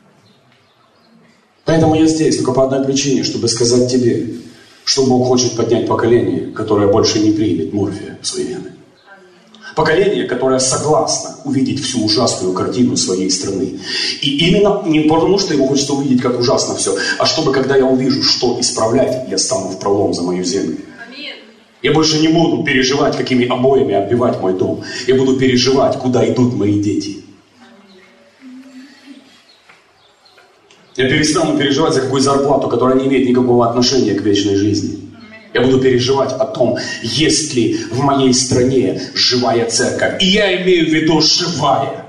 B: Поэтому я здесь только по одной причине, чтобы сказать тебе, что Бог хочет поднять поколение, которое больше не примет морфия в свои вены. Поколение, которое согласно увидеть всю ужасную картину своей страны. И именно не потому, что его хочется увидеть, как ужасно все, а чтобы, когда я увижу, что исправлять, я стану в пролом за мою землю. Я больше не буду переживать, какими обоями оббивать мой дом. Я буду переживать, куда идут мои дети. Я перестану переживать за какую зарплату, которая не имеет никакого отношения к вечной жизни. Я буду переживать о том, есть ли в моей стране живая церковь. И я имею в виду живая.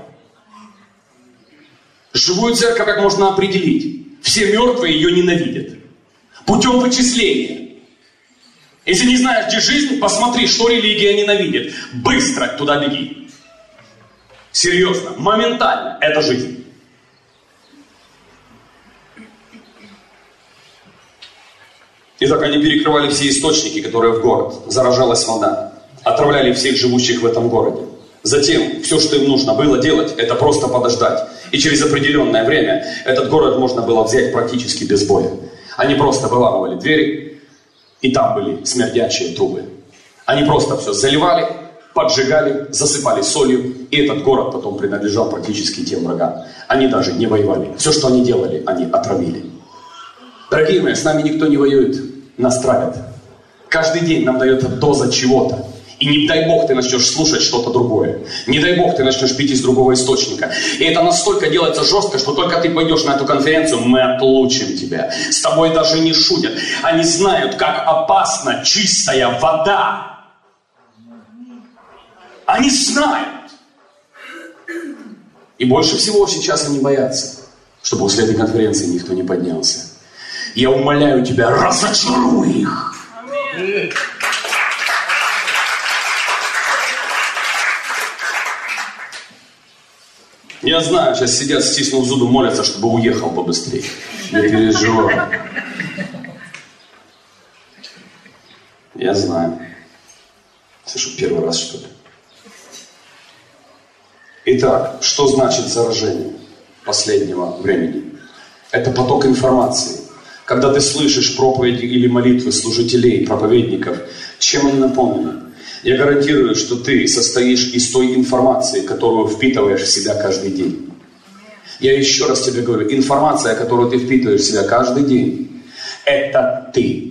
B: Живую церковь как можно определить? Все мертвые ее ненавидят. Путем вычисления. Если не знаешь, где жизнь, посмотри, что религия ненавидит. Быстро туда беги. Серьезно, моментально. Это жизнь. Итак, они перекрывали все источники, которые в город. Заражалась вода. Отравляли всех живущих в этом городе. Затем, все, что им нужно было делать, это просто подождать. И через определенное время этот город можно было взять практически без боя. Они просто выламывали двери, и там были смердящие трубы. Они просто все заливали, поджигали, засыпали солью, и этот город потом принадлежал практически тем врагам. Они даже не воевали. Все, что они делали, они отравили. Дорогие мои, с нами никто не воюет, нас травят. Каждый день нам дается доза чего-то. И не дай Бог ты начнешь слушать что-то другое. Не дай Бог ты начнешь пить из другого источника. И это настолько делается жестко, что только ты пойдешь на эту конференцию, мы отлучим тебя. С тобой даже не шутят. Они знают, как опасна чистая вода. Они знают. И больше всего сейчас они боятся, чтобы после этой конференции никто не поднялся. Я умоляю тебя, разочаруй их. Аминь. Я знаю, сейчас сидят, стиснув зубы, молятся, чтобы уехал побыстрее. Не переживай. Я знаю. Ты что, первый раз, что ли? Итак, что значит заражение последнего времени? Это поток информации. Когда ты слышишь проповеди или молитвы служителей, проповедников, чем они наполнены? Я гарантирую, что ты состоишь из той информации, которую впитываешь в себя каждый день. Я еще раз тебе говорю, информация, которую ты впитываешь в себя каждый день, это ты.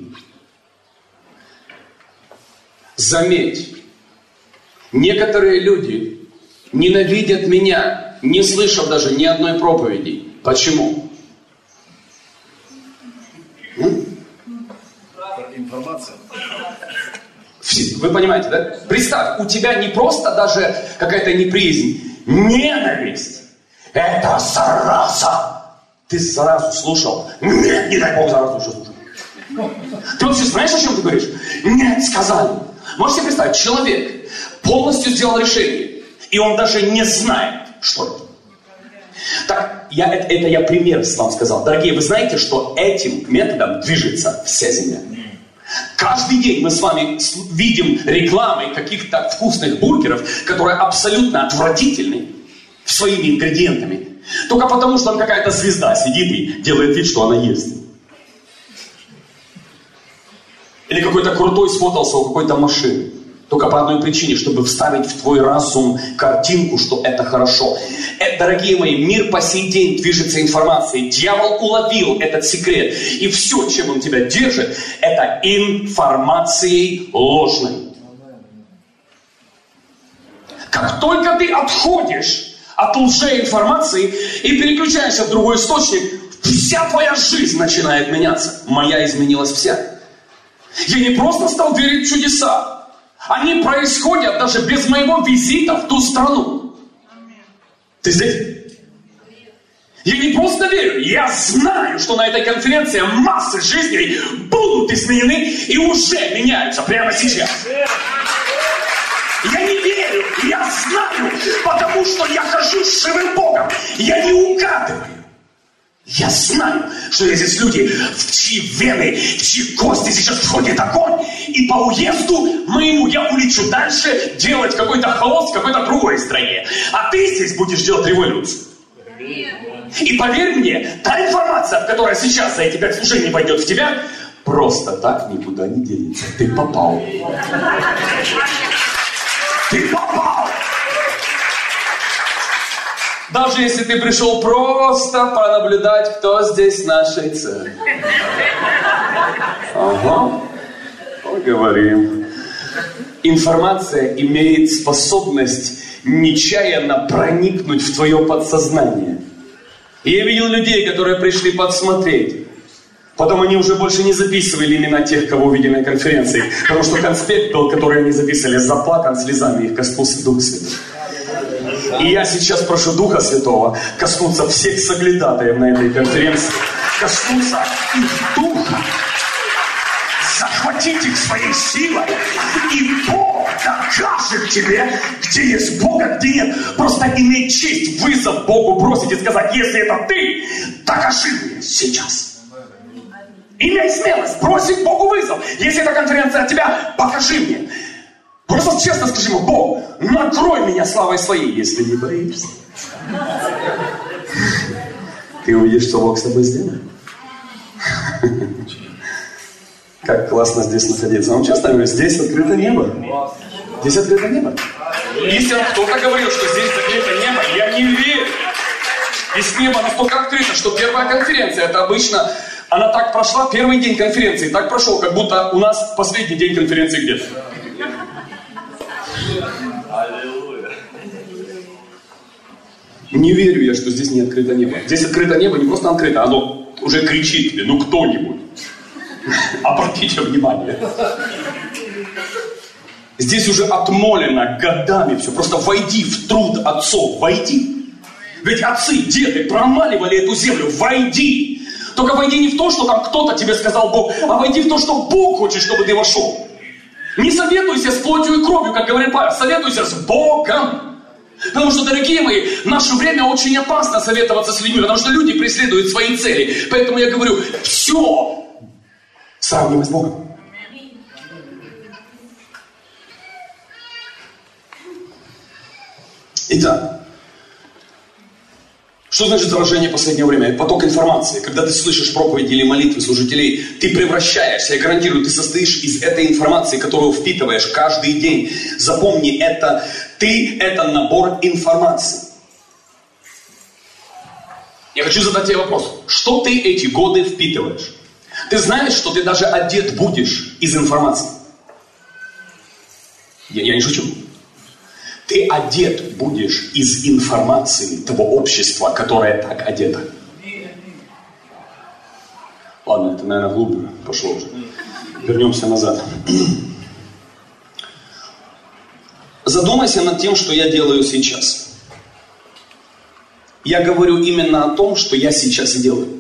B: Заметь, некоторые люди ненавидят меня, не слышав даже ни одной проповеди. Почему?
C: Информация.
B: Вы понимаете, да? Представь, у тебя не просто даже какая-то неприязнь, ненависть. Это зараза. Ты заразу слушал? Нет, не дай Бог заразу слушал. Ты вообще знаешь, о чем ты говоришь? Нет, сказали. Можете представить, человек полностью сделал решение, и он даже не знает, что это. Так, я, это, это я пример вам сказал. Дорогие, вы знаете, что этим методом движется вся земля. Каждый день мы с вами видим рекламы каких-то вкусных бургеров, которые абсолютно отвратительны своими ингредиентами. Только потому, что там какая-то звезда сидит и делает вид, что она ест. Или какой-то крутой сфотался у какой-то машины. Только по одной причине, чтобы вставить в твой разум картинку, что это хорошо. Это, дорогие мои, мир по сей день движется информацией. Дьявол уловил этот секрет. И все, чем он тебя держит, это информацией ложной. Как только ты отходишь от лжеинформации и переключаешься в другой источник, вся твоя жизнь начинает меняться. Моя изменилась вся. Я не просто стал верить в чудеса. Они происходят даже без моего визита в ту страну. Ты здесь? Я не просто верю, я знаю, что на этой конференции массы жизней будут изменены и уже меняются прямо сейчас. Я не верю, я знаю, потому что я хожу с живым Богом. Я не угадываю. Я знаю, что есть здесь люди, в чьи вены, в чьи кости сейчас входит огонь, и по уезду моему я улечу дальше делать какой-то хаос в какой-то другой стране. А ты здесь будешь делать революцию. И поверь мне, та информация, которая сейчас за эти пять служений войдет в тебя, просто так никуда не денется. Ты попал. Ты попал. Даже если ты пришел просто понаблюдать, кто здесь в нашей церкви. Ага, поговорим. Информация имеет способность нечаянно проникнуть в твое подсознание. И я видел людей, которые пришли подсмотреть. Потом они уже больше не записывали имена тех, кого увидели на конференции. Потому что конспект был, который они записывали, заплакан слезами, их коснулся Дух Святой. И я сейчас прошу Духа Святого коснуться всех соглядатаев на этой конференции, коснуться их духа, захватить их своей силой, и Бог докажет тебе, где есть Бог, а где нет. Просто иметь честь, вызов Богу бросить и сказать: если это ты, докажи мне сейчас. Имей смелость бросить Богу вызов. Если эта конференция от тебя, покажи мне. Просто честно скажи ему: Бог, накрой меня славой своей, если не боишься. Ты увидишь, что Бог с тобой сделает. Как классно здесь находиться. Вам честно говорю, здесь открыто небо. Здесь открыто небо. Если кто-то говорил, что здесь закрыто небо, я не верю. Здесь небо настолько открыто, что первая конференция, это обычно, она так прошла, первый день конференции так прошел, как будто у нас последний день конференции где-то. Не верю я, что здесь не открыто небо. Здесь открыто небо, не просто открыто, оно уже кричит тебе: ну кто-нибудь, обратите внимание. Здесь уже отмолено годами все. Просто войди в труд отцов, войди. Ведь отцы, деды промаливали эту землю, войди. Только войди не в то, что там кто-то тебе сказал Бог, а войди в то, что Бог хочет, чтобы ты вошел. Не советуйся с плотью и кровью, как говорит Павел, советуйся с Богом.
A: Потому что, дорогие мои, в наше время очень опасно советоваться с людьми, потому что люди преследуют свои цели. Поэтому я говорю, все
B: сравнивай с Богом. Итак, что значит заражение последнего времени? Это поток информации. Когда ты слышишь проповеди или молитвы служителей, ты превращаешься, я гарантирую, ты состоишь из этой информации, которую впитываешь каждый день. Запомни, это ты, это набор информации. Я хочу задать тебе вопрос. Что ты эти годы впитываешь? Ты знаешь, что ты даже одет будешь из информации? Я, я не шучу. Ты одет будешь из информации того общества, которое так одето. Ладно, это, наверное, глубже пошло уже. Вернемся назад. Задумайся над тем, что я делаю сейчас. Я говорю именно о том, что я сейчас делаю.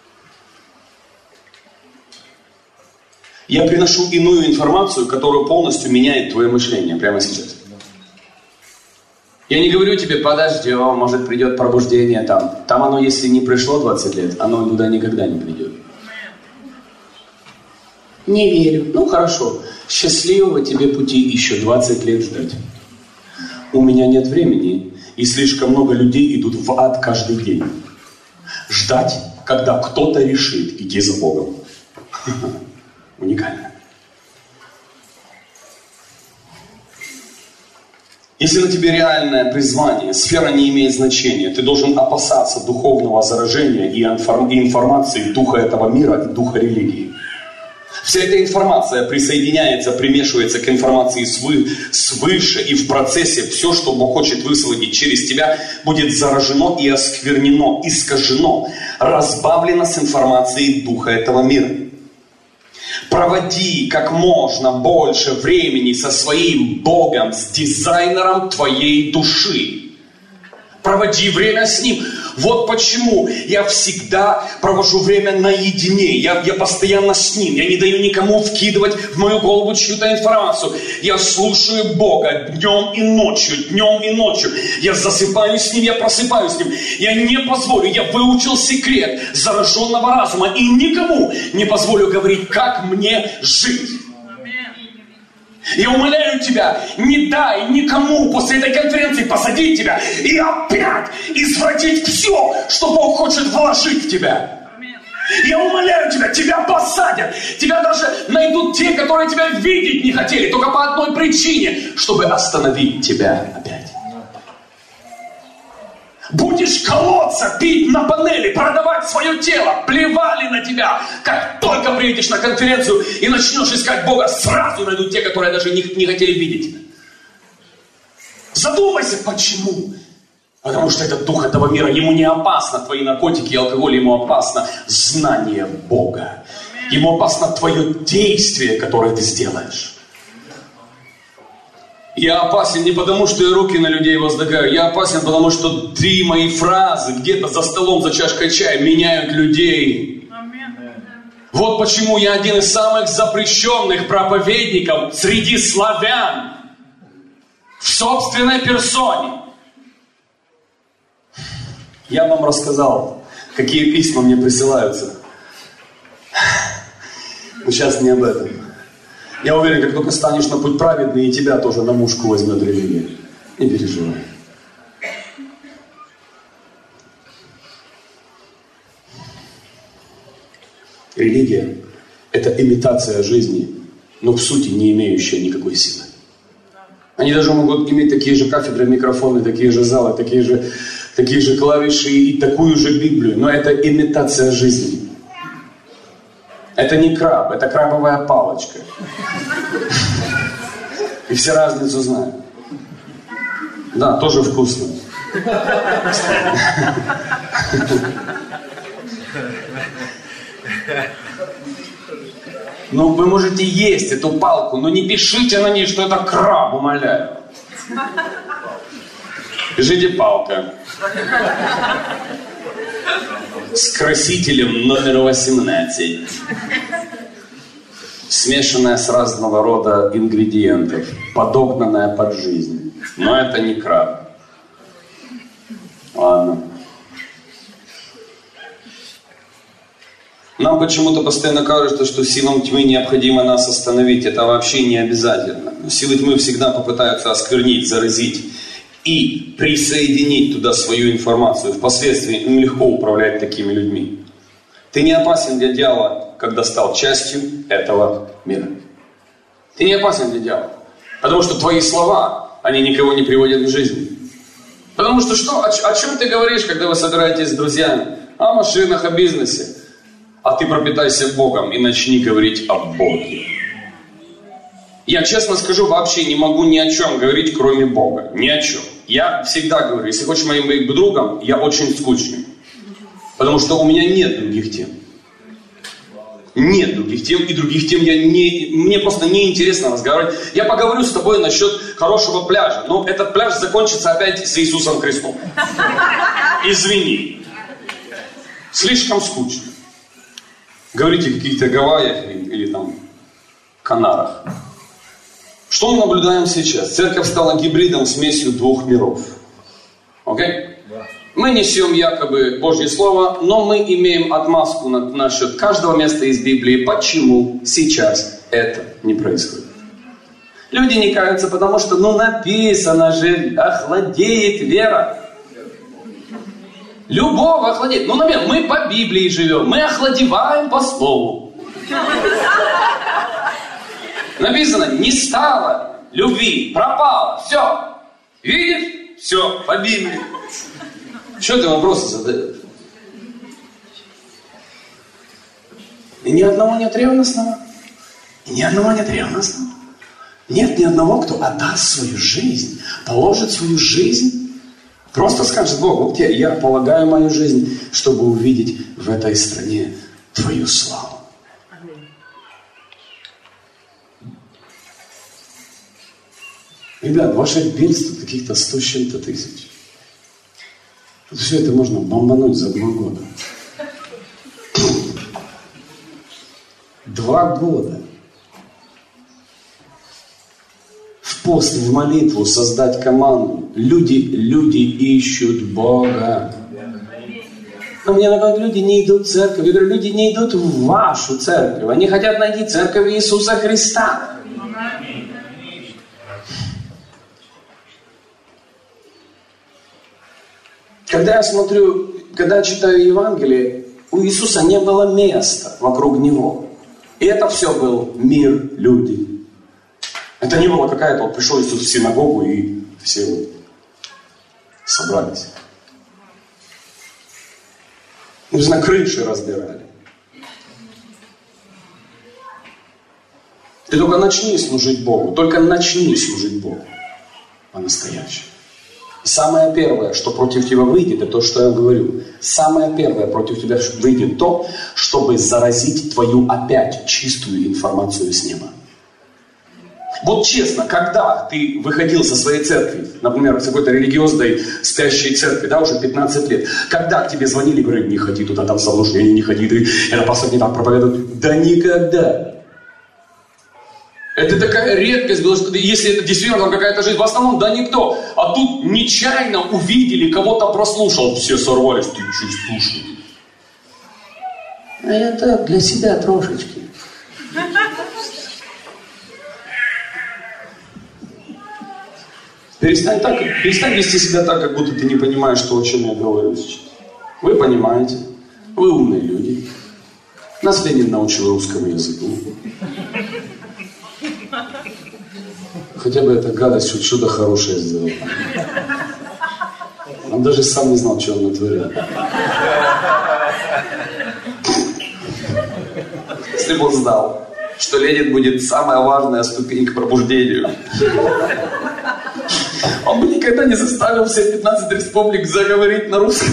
B: Я приношу иную информацию, которая полностью меняет твое мышление прямо сейчас. Я не говорю тебе, подожди, о, может придет пробуждение там. Там оно, если не пришло двадцать лет, оно туда никогда не придет. Не верю. Ну хорошо. Счастливого тебе пути еще двадцать лет ждать. У меня нет времени, и слишком много людей идут в ад каждый день. Ждать, когда кто-то решит идти за Богом. Уникально. Если на тебе реальное призвание, сфера не имеет значения, ты должен опасаться духовного заражения и информации духа этого мира и духа религии. Вся эта информация присоединяется, примешивается к информации свы, свыше, и в процессе все, что Бог хочет высвободить через тебя, будет заражено и осквернено, искажено, разбавлено с информацией духа этого мира. Проводи как можно больше времени со своим Богом, с дизайнером твоей души. Проводи время с Ним. Вот почему я всегда провожу время наедине. Я, я постоянно с Ним. Я не даю никому вкидывать в мою голову чью-то информацию. Я слушаю Бога днем и ночью, днем и ночью. Я засыпаю с Ним, я просыпаюсь с Ним. Я не позволю, я выучил секрет зараженного разума. И никому не позволю говорить, как мне жить. Я умоляю тебя, не дай никому после этой конференции посадить тебя и опять извратить все, что Бог хочет вложить в тебя. Я умоляю тебя, тебя посадят, тебя даже найдут те, которые тебя видеть не хотели, только по одной причине, чтобы остановить тебя опять. Будешь колоться, пить на панели, продавать свое тело, плевали на тебя. Как только приедешь на конференцию и начнешь искать Бога, сразу найдут те, которые даже не, не хотели видеть тебя. Задумайся, почему? Потому что этот дух этого мира, ему не опасно твои наркотики и алкоголь, ему опасно знание Бога. Ему опасно твое действие, которое ты сделаешь. Я опасен не потому, что я руки на людей возлагаю. Я опасен, потому что три мои фразы где-то за столом, за чашкой чая меняют людей. Вот почему я один из самых запрещенных проповедников среди славян. В собственной персоне. Я вам рассказал, какие письма мне присылаются. Но сейчас не об этом. Я уверен, как только станешь на путь праведный, и тебя тоже на мушку возьмет религия. Не переживай. Религия – это имитация жизни, но в сути не имеющая никакой силы. Они даже могут иметь такие же кафедры, микрофоны, такие же залы, такие же, такие же клавиши и такую же Библию, но это имитация жизни. Это не краб, это крабовая палочка. И все разницу знают. Да, тоже вкусно. Ну, вы можете есть эту палку, но не пишите на ней, что это краб, умоляю. Пишите палка. С красителем номер восемнадцать. Смешанная с разного рода ингредиентов, подогнанная под жизнь. Но это не краб. Ладно. Нам почему-то постоянно кажется, что силам тьмы необходимо нас остановить. Это вообще не обязательно. Силы тьмы всегда попытаются осквернить, заразить и присоединить туда свою информацию. Впоследствии им легко управлять такими людьми. Ты не опасен для дьявола, когда стал частью этого мира. Ты не опасен для дьявола. Потому что твои слова, они никого не приводят к жизни. Потому что что? О, о чем ты говоришь, когда вы собираетесь с друзьями? О машинах, о бизнесе. А ты пропитайся Богом и начни говорить о Боге. Я честно скажу, вообще не могу ни о чем говорить, кроме Бога. Ни о чем. Я всегда говорю, если хочешь моим быть другом, я очень скучный. Потому что у меня нет других тем. Нет других тем, и других тем я не, мне просто неинтересно разговаривать. Я поговорю с тобой насчет хорошего пляжа, но этот пляж закончится опять с Иисусом Христом. Извини. Слишком скучно. Говорите о каких-то Гавайях или, или там Канарах. Что мы наблюдаем сейчас? Церковь стала гибридом, смесью двух миров. Окей? Okay? Мы несем якобы Божье Слово, но мы имеем отмазку на, насчет каждого места из Библии, почему сейчас это не происходит. Люди не каются, потому что, ну, написано же, охладеет вера. Любого охладеет. Ну, например, мы по Библии живем, мы охладеваем по Слову. Написано, не стало любви, пропало, все. Видишь? Все, по Библии. Что ты вопросы задаешь? И ни одного нет ревностного. И ни одного нет ревностного. Нет ни одного, кто отдаст свою жизнь, положит свою жизнь. Просто скажет Богу, вот я, я полагаю мою жизнь, чтобы увидеть в этой стране Твою славу. Ребят, ваших бельств каких-то сто с чем-то тысяч. Все это можно бомбануть за два года. Два года. В пост, в молитву создать команду. Люди, люди ищут Бога. Но мне говорят, люди не идут в церковь. Я говорю, люди не идут в вашу церковь. Они хотят найти церковь Иисуса Христа. Когда я смотрю, когда я читаю Евангелие, у Иисуса не было места вокруг Него. И это все был мир, люди. Это не было какая-то, вот пришел Иисус в синагогу и все вот собрались. Нужно крыши разбирали. Ты только начни служить Богу, только начни служить Богу по-настоящему. Самое первое, что против тебя выйдет, это то, что я говорю. Самое первое против тебя выйдет то, чтобы заразить твою опять чистую информацию с неба. Вот честно, когда ты выходил со своей церкви, например, с какой-то религиозной спящей церкви, да, уже пятнадцать лет, когда к тебе звонили и говорили, не ходи туда, там заблуждение, не ходи, ты, это пастор не так проповедует. Да никогда. Это такая редкость была, что если это действительно там какая-то жизнь, в основном, да никто. А тут нечаянно увидели, кого-то прослушал, все сорвались, ты что слушаешь? А я так, для себя трошечки. Перестань, так, перестань вести себя так, как будто ты не понимаешь, что, о чем я говорю сейчас. Вы понимаете, вы умные люди. Нас Ленин научил русскому языку. Хотя бы эта гадость хоть что-то хорошее сделала. Он даже сам не знал, что он натворил. Если бы он знал, что Ленин будет самая важная ступень к пробуждению, он бы никогда не заставил все пятнадцать республик заговорить на русском.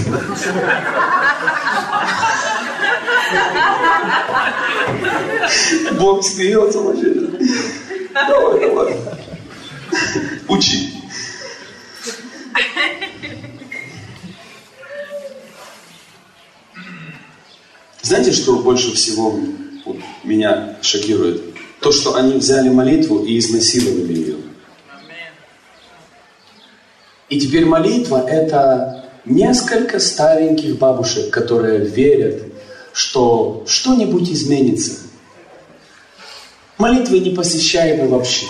B: Бог смеется вообще. Давай, давай. Учи. Знаете, что больше всего вот, меня шокирует? То, что они взяли молитву и изнасиловали ее. И теперь молитва — это несколько стареньких бабушек, которые верят, что что-нибудь изменится. Молитвы не посещаемы вообще.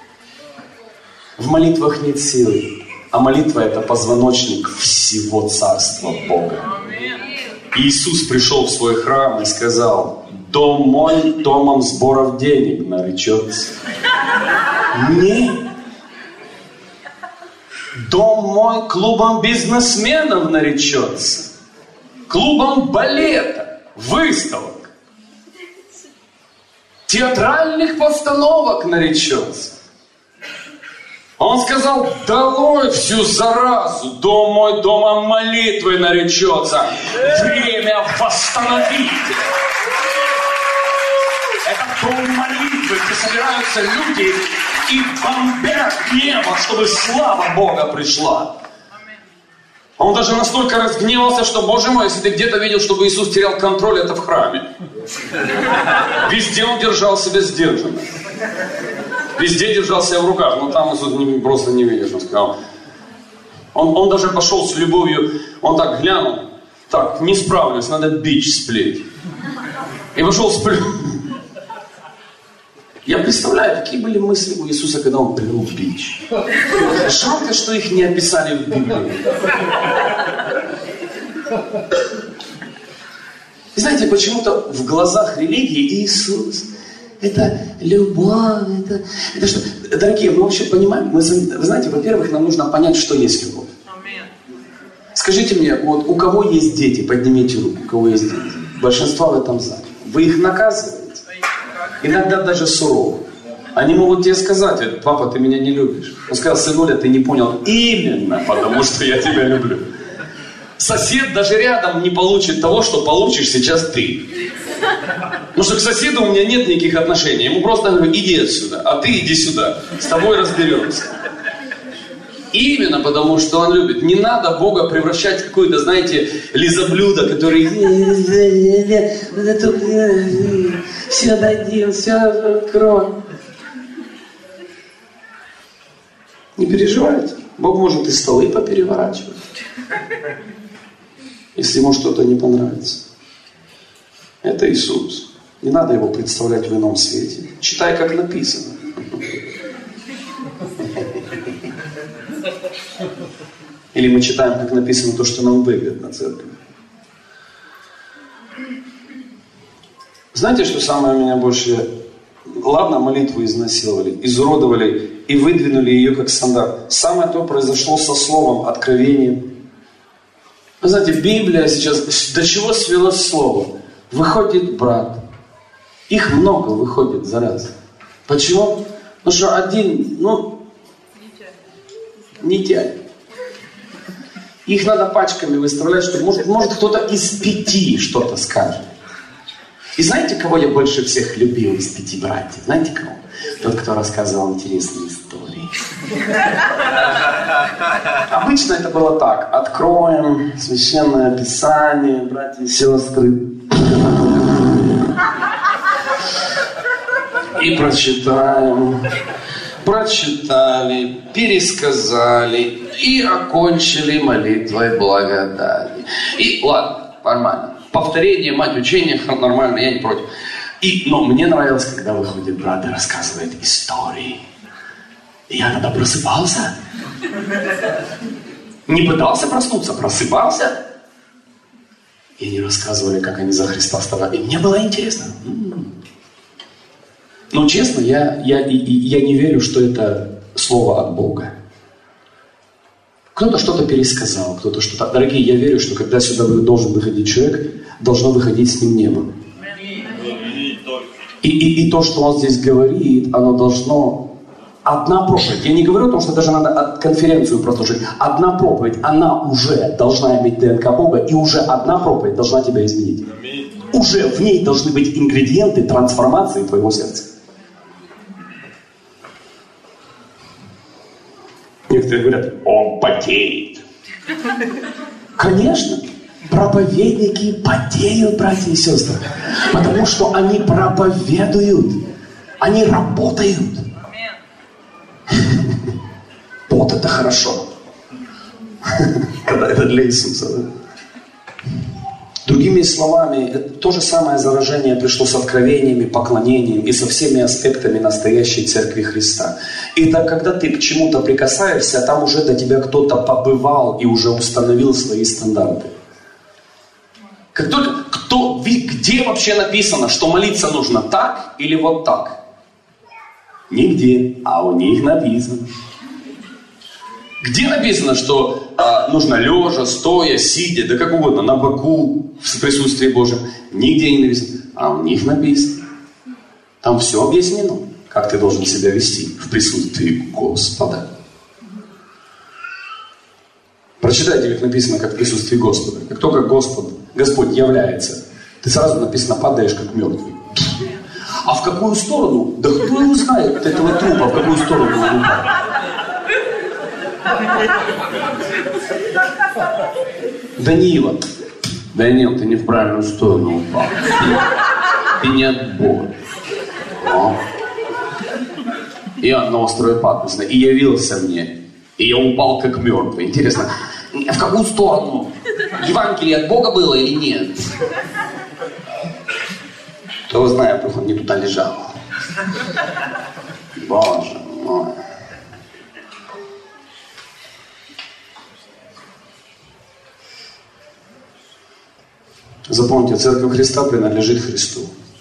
B: В молитвах нет силы. А молитва — это позвоночник всего Царства Бога. Иисус пришел в свой храм и сказал: «Дом мой домом сборов денег наречется». Нет. Дом мой клубом бизнесменов наречется. Клубом балета, выставок, театральных постановок наречется. Он сказал: долой всю заразу, дом мой домом молитвы наречется. Время восстановить. Это дом молитвы, где собираются люди и бомбят небо, чтобы слава Бога пришла. Он даже настолько разгневался, что, Боже мой, если ты где-то видел, чтобы Иисус терял контроль, это в храме. Везде он держал себя сдержанно. Везде держал себя в руках, но там Иисус не, просто не видишь, он сказал. Он, он даже пошел с любовью, он так глянул, так, не справлюсь, надо бич сплеть. И пошел сплеть. Я представляю, какие были мысли у Иисуса, когда он плел бич. Жалко, что их не описали в Библии. И знаете, почему-то в глазах религии Иисус — это любовь, это, это что? Дорогие, мы вообще понимаем, мы, вы знаете, во-первых, нам нужно понять, что есть любовь. Скажите мне, вот у кого есть дети, поднимите руку, у кого есть дети. Большинство в этом зале. Вы их наказываете? Иногда даже сурово. Они могут тебе сказать: папа, ты меня не любишь. Он сказал: сынуля, ты не понял. Именно потому, что я тебя люблю. Сосед даже рядом не получит того, что получишь сейчас ты. Потому что к соседу у меня нет никаких отношений. Ему просто говорю: иди отсюда, а ты иди сюда. С тобой разберемся. Именно потому, что он любит. Не надо Бога превращать в какое-то, знаете, лизоблюдо, который все дадим, все откроем. Не переживайте. Бог может и столы попереворачивать, если ему что-то не понравится. Это Иисус. Не надо его представлять в ином свете. Читай, как написано. Или мы читаем, как написано, то, что нам выгодно церковь. Знаете, что самое меня больше... Ладно, молитву изнасиловали, изуродовали и выдвинули ее как стандарт. Самое то произошло со словом, откровением. Вы знаете, Библия сейчас... До чего свелось слово? Выходит брат. Их много выходит за раз. Почему? Потому что один, ну... Не тянет. Их надо пачками выставлять, чтобы, может, может кто-то из пяти что-то скажет. И знаете, кого я больше всех любил из пяти братьев? Знаете кого? Тот, кто рассказывал интересные истории. Обычно это было так. Откроем Священное Писание, братья и сестры. И прочитаем. Прочитали, пересказали и окончили молитвой благодати. И ладно, нормально. Повторение, мать учения, нормально, я не против. И, но мне нравилось, когда выходит брат и рассказывает истории. И я тогда просыпался. Не пытался проснуться, просыпался. И они рассказывали, как они за Христа вставали. И мне было интересно. Но честно, я, я, я не верю, что это слово от Бога. Кто-то что-то пересказал, кто-то что-то... Дорогие, я верю, что когда сюда должен выходить человек, должно выходить с ним небо. И, и, и то, что он здесь говорит, оно должно... Одна проповедь. Я не говорю о том, что даже надо конференцию продолжить. Одна проповедь, она уже должна иметь ДНК Бога, и уже одна проповедь должна тебя изменить. Уже в ней должны быть ингредиенты трансформации твоего сердца. Некоторые говорят: он потеет. Конечно, проповедники потеют, братья и сестры, потому что они проповедуют, они работают. Пот — это хорошо. Это, это для Иисуса, да? Другими словами, это то же самое заражение пришло с откровениями, поклонением и со всеми аспектами настоящей Церкви Христа. И так, когда ты к чему-то прикасаешься, там уже до тебя кто-то побывал и уже установил свои стандарты. Как только, кто, где вообще написано, что молиться нужно так или вот так? Нигде, а у них написано. Где написано, что а, нужно лежа, стоя, сидя, да как угодно, на боку, в присутствии Божьем? Нигде не написано. А у них написано. Там все объяснено, как ты должен себя вести в присутствии Господа. Прочитайте, как написано, как в присутствии Господа. Как только Господь, Господь является, ты сразу написано падаешь, как мертвый. А в какую сторону? Да кто его знает, этого трупа, в какую сторону он упал? Даниила. Даниил, ты не в правильную сторону упал. Ты не от Бога. Но. И он на острове Патмоса. И явился мне. И я упал как мертвый. Интересно, в какую сторону? Евангелие от Бога было или нет? Кто знает, как он не туда лежал. Боже мой. Запомните, Церковь Христа принадлежит Христу.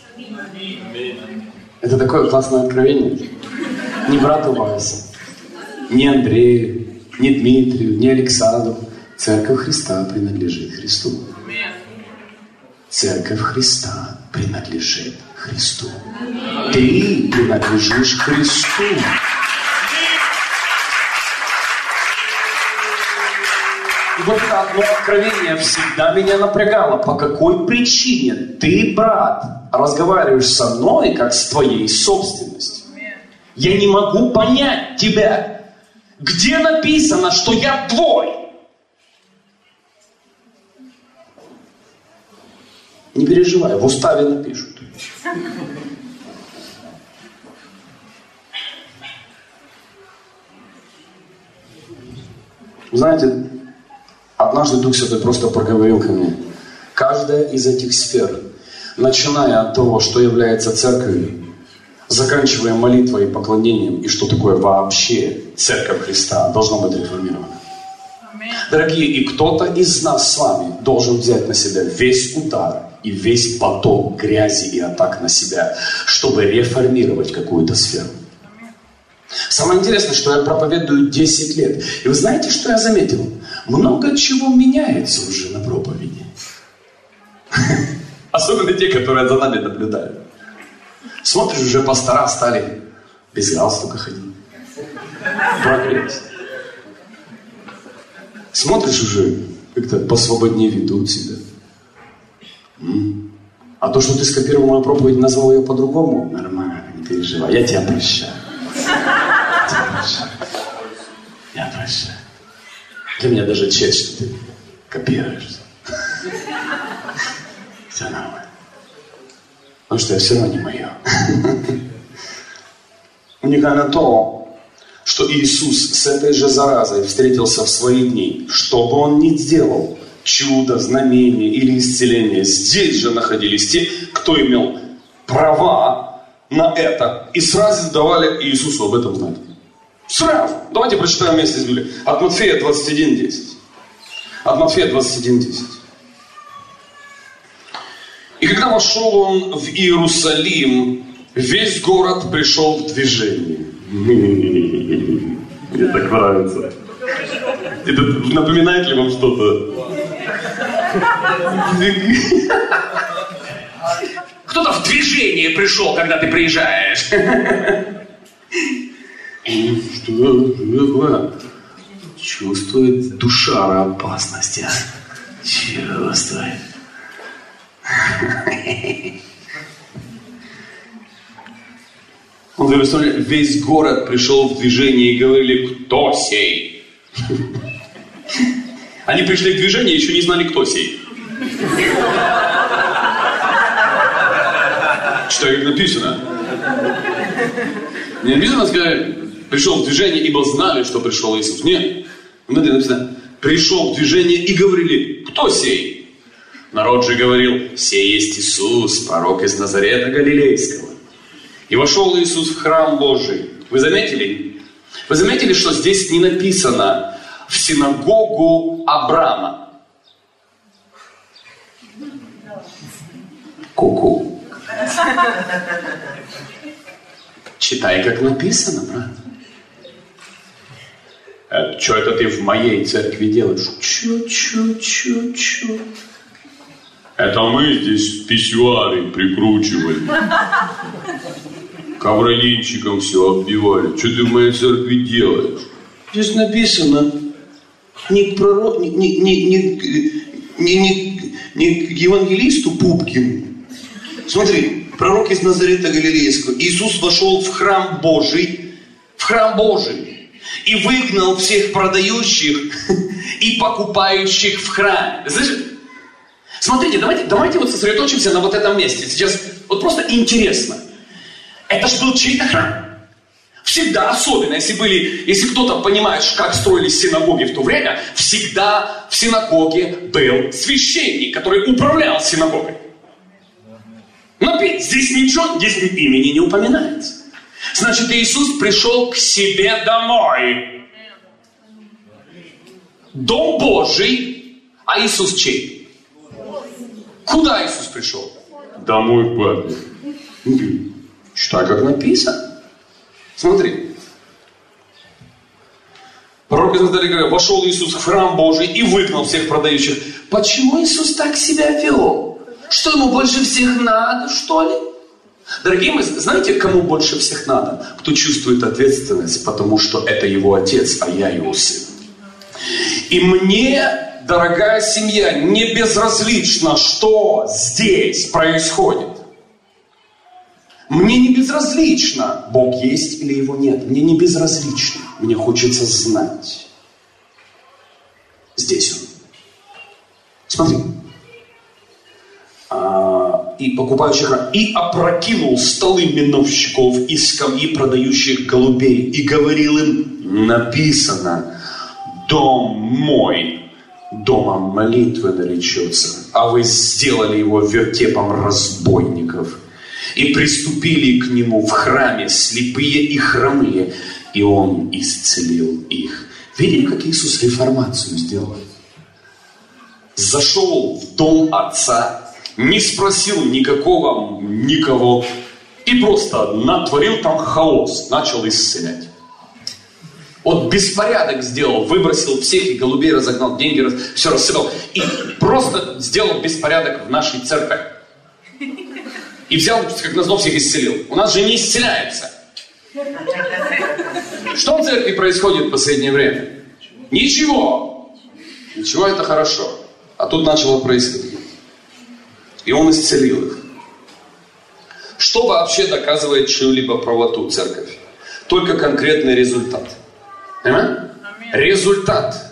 B: Это такое классное откровение. Не брату Васе, не Андрею, не Дмитрию, не Александру. Церковь Христа принадлежит Христу. Церковь Христа принадлежит Христу. Ты принадлежишь Христу. И вот это одно откровение всегда меня напрягало. По какой причине ты, брат, разговариваешь со мной, как с твоей собственностью? Я не могу понять тебя. Где написано, что я твой? Не переживай, в уставе напишут. Знаете, однажды Дух Святой просто проговорил ко мне. Каждая из этих сфер, начиная от того, что является церковью, заканчивая молитвой и поклонением, и что такое вообще Церковь Христа, должна быть реформирована. Дорогие, и кто-то из нас с вами должен взять на себя весь удар и весь поток грязи и атак на себя, чтобы реформировать какую-то сферу. Самое интересное, что я проповедую десять лет. И вы знаете, что я заметил? Много чего меняется уже на проповеди. Особенно те, которые за нами наблюдают. Смотришь, уже пастора стали без галстука ходить. Прогресс. Смотришь, уже как-то посвободнее ведут себя. М? А то, что ты скопировал мою проповедь, назвал ее по-другому, нормально, не переживай, я тебя прощаю. Я тебя прощаю. Я прощаю. Для меня даже честь, что ты копируешься. Все нормально. Потому что я все равно не мое. Уникально то, что Иисус с этой же заразой встретился в свои дни. Что бы Он ни сделал, чудо, знамение или исцеление, здесь же находились те, кто имел права на это. И сразу давали Иисусу об этом знать. Сразу. Давайте прочитаем вместе с Библией. От Матфея двадцать один десять. От Матфея двадцать один десять. И когда вошел он в Иерусалим, весь город пришел в движение. Мне так нравится. Это напоминает ли вам что-то? Кто-то в движение пришел, когда ты приезжаешь. Что такое? Чувствует душа опасности. Чувствует. Он говорит, весь город пришел в движение и говорили, кто сей? Они пришли в движение и еще не знали, кто сей. Что как написано? Не написано, сказали, пришел в движение, ибо знали, что пришел Иисус. Нет. Внутри написано, пришел в движение и говорили: кто сей? Народ же говорил: сей есть Иисус, пророк из Назарета Галилейского. И вошел Иисус в храм Божий. Вы заметили? Вы заметили, что здесь не написано «в синагогу Авраама»? Ку-ку. Читай, как написано, брат. А что это ты в моей церкви делаешь? Чу-чу-чу-чу. Это мы здесь писсуары прикручивали. Ковролинчиком все оббивали. Что ты в моей церкви делаешь? Здесь написано не к пророк, не, не, не, не, не, не, не к евангелисту Пупкину. Смотри, пророк из Назарета Галилейского. Иисус вошел в храм Божий, в храм Божий, и выгнал всех продающих и покупающих в храме. Слышите? Смотрите, давайте, давайте вот сосредоточимся на вот этом месте. Сейчас вот просто интересно. Это же был чей-то храм. Всегда, особенно, если были, если кто-то понимает, как строились синагоги в то время, всегда в синагоге был священник, который управлял синагогой. Но здесь ничего, здесь имени не упоминается. Значит, Иисус пришел к себе домой. Дом Божий, а Иисус чей? Куда Иисус пришел? Домой к папе. Читай, как написано. Смотри. Пророк из Назарета вошел Иисус в храм Божий и выгнал всех продающих. Почему Иисус так себя вел? Что ему больше всех надо, что ли? Дорогие мои, знаете, кому больше всех надо? Кто чувствует ответственность, потому что это его отец, а я его сын. И мне, дорогая семья, не безразлично, что здесь происходит. Мне не безразлично, Бог есть или его нет. Мне не безразлично. Мне хочется знать. Здесь он. Смотри. А, и покупающих, и опрокинул столы миновщиков и скамьи продающих голубей. И говорил им: написано: дом мой домом молитвы наречется, а вы сделали его вертепом разбойников. И приступили к нему в храме слепые и хромые, и он исцелил их. Видели, как Иисус реформацию сделал? Зашел в дом Отца, не спросил никакого, никого, и просто натворил там хаос, начал исцелять. Вот беспорядок сделал, выбросил всех, и голубей разогнал, деньги раз, все рассыпал. И просто сделал беспорядок в нашей церкви. И взял, как назло, всех исцелил. У нас же не исцеляется. Что в церкви происходит в последнее время? Ничего. Ничего, это хорошо. А тут начало происходить. И он исцелил их. Что вообще доказывает чью-либо правоту церковь? Только конкретный результат. Понимаете? Результат.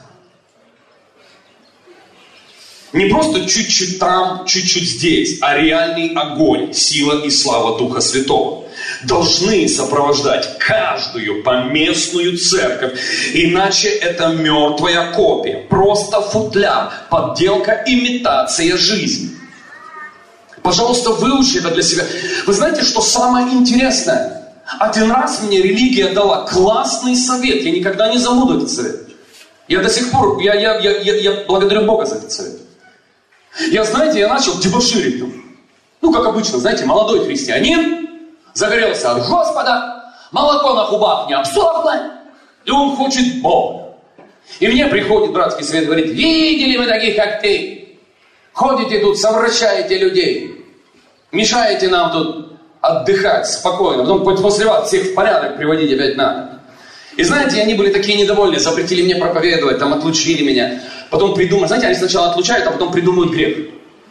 B: Не просто чуть-чуть там, чуть-чуть здесь, а реальный огонь, сила и слава Духа Святого должны сопровождать каждую поместную церковь. Иначе это мертвая копия, просто футляр, подделка, имитация жизни. Пожалуйста, выучи это для себя. Вы знаете, что самое интересное? Один раз мне религия дала классный совет. Я никогда не забуду этот совет. Я до сих пор, я, я, я, я, я благодарю Бога за этот совет. Я, знаете, я начал дебоширить там. Ну, как обычно, знаете, молодой христианин загорелся от Господа, молоко на губах не обсохло, и он хочет Бога. И мне приходит братский совет, говорит: видели вы таких, как ты? Ходите тут, совращаете людей, мешаете нам тут отдыхать спокойно, потом после вас всех в порядок приводить опять надо. И знаете, они были такие недовольные, запретили мне проповедовать, там отлучили меня. Потом придумают, знаете, они сначала отлучают, а потом придумают грех.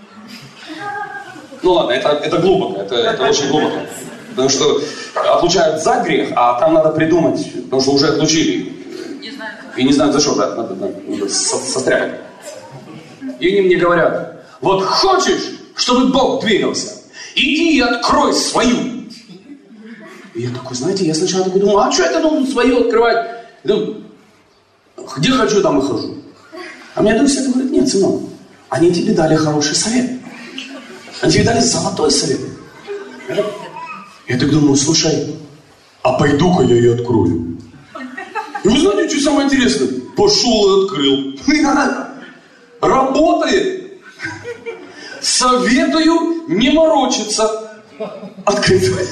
B: Ну ладно, это, это глубоко, это, это очень глубоко. Потому что отлучают за грех, а там надо придумать, потому что уже отлучили. Не знаю. И не знают за что, да, надо, надо, надо состряпать. И они мне говорят: вот хочешь, чтобы Бог двигался, иди и открой свою. И я такой, знаете, я сначала такой думаю: а что это должен свою открывать? Думаю, где хочу, там и хожу. А мне Дух Святой говорит: нет, сынок, они тебе дали хороший совет. Они тебе дали золотой совет. Я так думаю: слушай, а пойду-ка я ее открою. И вы знаете, что самое интересное? Пошел и открыл. Работает. Советую не морочиться. Открыть.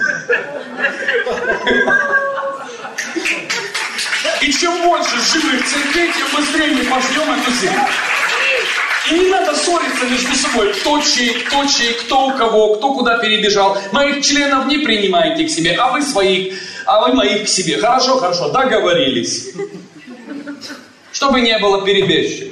B: И чем больше живых церквей, тем быстрее мы пожнем эту землю. И не надо ссориться между собой, кто чей, кто чей, кто у кого, кто куда перебежал. Моих членов не принимайте к себе, а вы своих, а вы моих к себе. Хорошо, хорошо, договорились. Чтобы не было перебежчиков.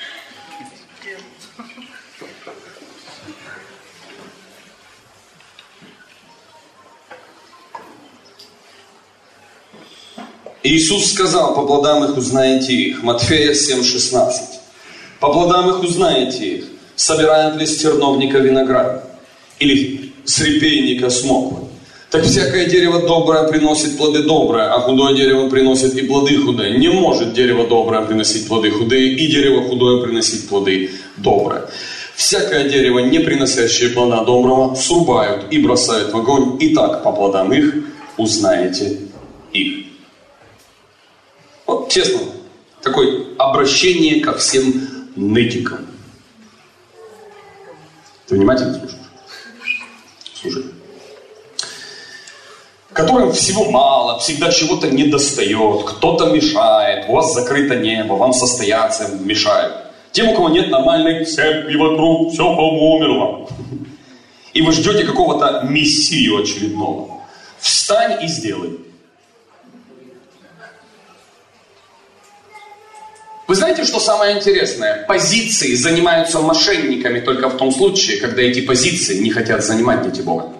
B: Иисус сказал: по плодам их узнаете их. Матфея семь шестнадцать. По плодам их узнаете их. Собирают ли с терновника виноград? Или с репейника смоквы? Так всякое дерево доброе приносит плоды добрые, а худое дерево приносит и плоды худые. Не может дерево доброе приносить плоды худые, и дерево худое приносить плоды добрые. Всякое дерево, не приносящее плода доброго, срубают и бросают в огонь. И так по плодам их узнаете их. Вот честно, такое обращение ко всем нытикам. Ты внимательно слушаешь? Слушай. Которым всего мало, всегда чего-то недостает, кто-то мешает, у вас закрыто небо, вам состояться мешает. Тем, у кого нет нормальной церкви вокруг, все поумерло. И вы ждете какого-то мессию очередного. Встань и сделай. Вы знаете, что самое интересное? Позиции занимаются мошенниками только в том случае, когда эти позиции не хотят занимать дети Бога.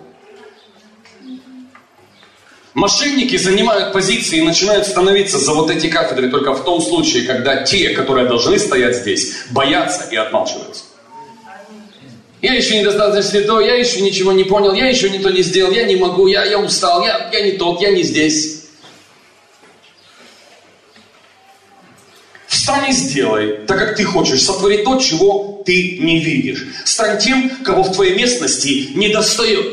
B: Мошенники занимают позиции и начинают становиться за вот эти кафедры только в том случае, когда те, которые должны стоять здесь, боятся и отмалчиваются. Я еще недостаточно святой, я еще ничего не понял, я еще не то не сделал, я не могу, я, я устал, я, я не тот, я не здесь. Встань и сделай, так как ты хочешь, сотвори то, чего ты не видишь. Стань тем, кого в твоей местности не достает.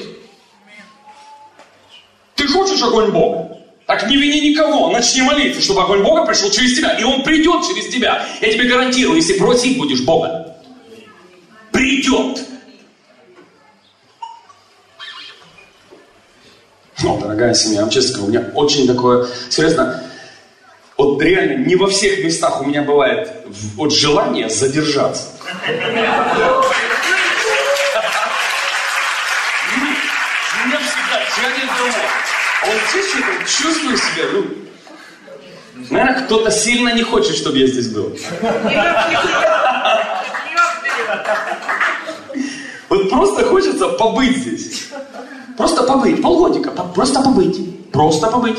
B: Ты хочешь огонь Бога? Так не вини никого, начни молиться, чтобы огонь Бога пришел через тебя. И он придет через тебя. Я тебе гарантирую, если просить будешь Бога. Придет. Ну, дорогая семья, я вам честно скажу, у меня очень такое, серьезно, вот реально не во всех местах у меня бывает вот желание задержаться. Меня всегда тянет домой. А вот здесь я чувствую себя, ну, наверное, кто-то сильно не хочет, чтобы я здесь был. Вот просто хочется побыть здесь. Просто побыть, полгодика, просто побыть. Просто побыть.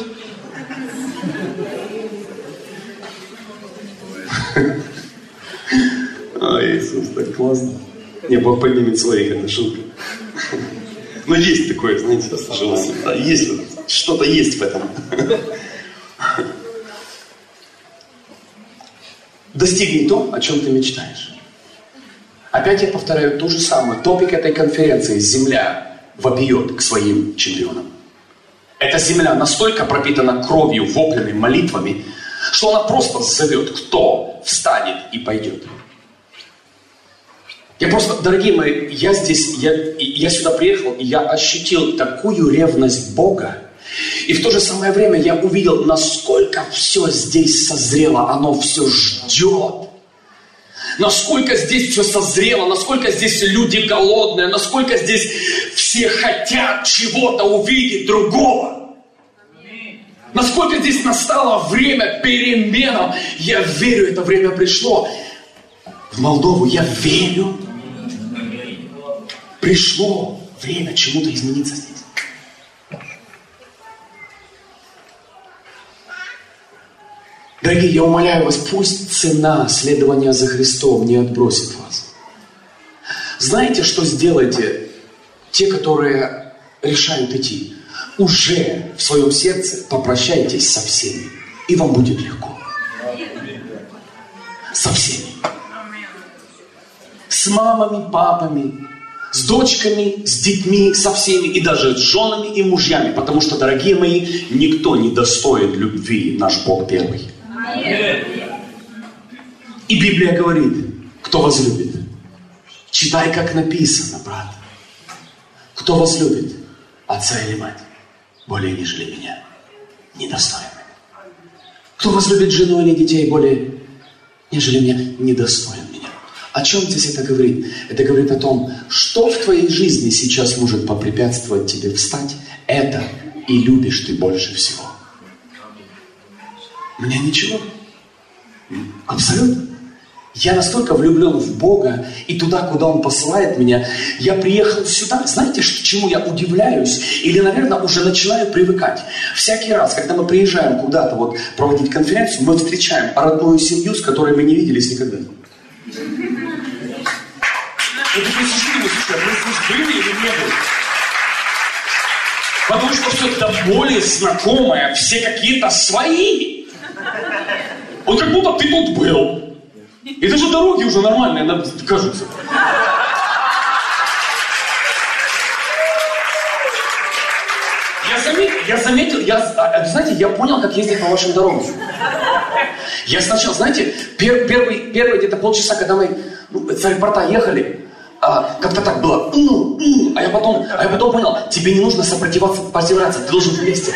B: О, Иисус, так классно. Не, Бог поднимет своих, это шутка. Но есть такое, знаете, желание. Да, есть, что-то есть в этом. Достигни то, о чем ты мечтаешь. Опять я повторяю то же самое. Топик этой конференции: земля вопиет к своим чемпионам. Эта земля настолько пропитана кровью, воплями, молитвами, что она просто зовет, кто встанет и пойдет. Я просто, дорогие мои, я здесь, я, я сюда приехал, и я ощутил такую ревность Бога. И в то же самое время я увидел, насколько все здесь созрело, оно все ждет. Насколько здесь все созрело, насколько здесь люди голодные, насколько здесь все хотят чего-то увидеть другого. Насколько здесь настало время переменам. Я верю, это время пришло. В Молдову я верю. Пришло время чему-то измениться здесь. Дорогие, я умоляю вас, пусть цена следования за Христом не отбросит вас. Знаете, что сделайте те, которые решают идти? Уже в своем сердце попрощайтесь со всеми, и вам будет легко. со всеми. С мамами, папами, с дочками, с детьми, со всеми, и даже с женами и мужьями. Потому что, дорогие мои, никто не достоин любви, наш Бог первый. И Библия говорит, кто возлюбит. Читай, как написано, брат. Кто возлюбит отца или мать, более нежели меня, недостоин. Кто возлюбит жену или детей, более нежели меня, недостоин меня. О чем здесь это говорит? Это говорит о том, что в твоей жизни сейчас может попрепятствовать тебе встать. Это и любишь ты больше всего. Мне ничего. Абсолютно. Я настолько влюблен в Бога и туда, куда Он посылает меня. Я приехал сюда, знаете, чему я удивляюсь? Или, наверное, уже начинаю привыкать. Всякий раз, когда мы приезжаем куда-то вот проводить конференцию, мы встречаем родную семью, с которой мы не виделись никогда. Я такой сижу, думаю, слушай, мы здесь были или не были? Потому что все до боли знакомое, все какие-то свои. Вот как будто ты тут был. И даже дороги уже нормальные, кажутся. Я заметил, я заметил, я, знаете, я понял, как ездить по вашим дорогам. Я сначала, знаете, пер, первый, первые где-то полчаса, когда мы ну, с аэропорта ехали, а, как-то так было, м-м, м-м, а, я потом, а я потом понял, тебе не нужно сопротивляться, сопротивляться, ты должен вместе.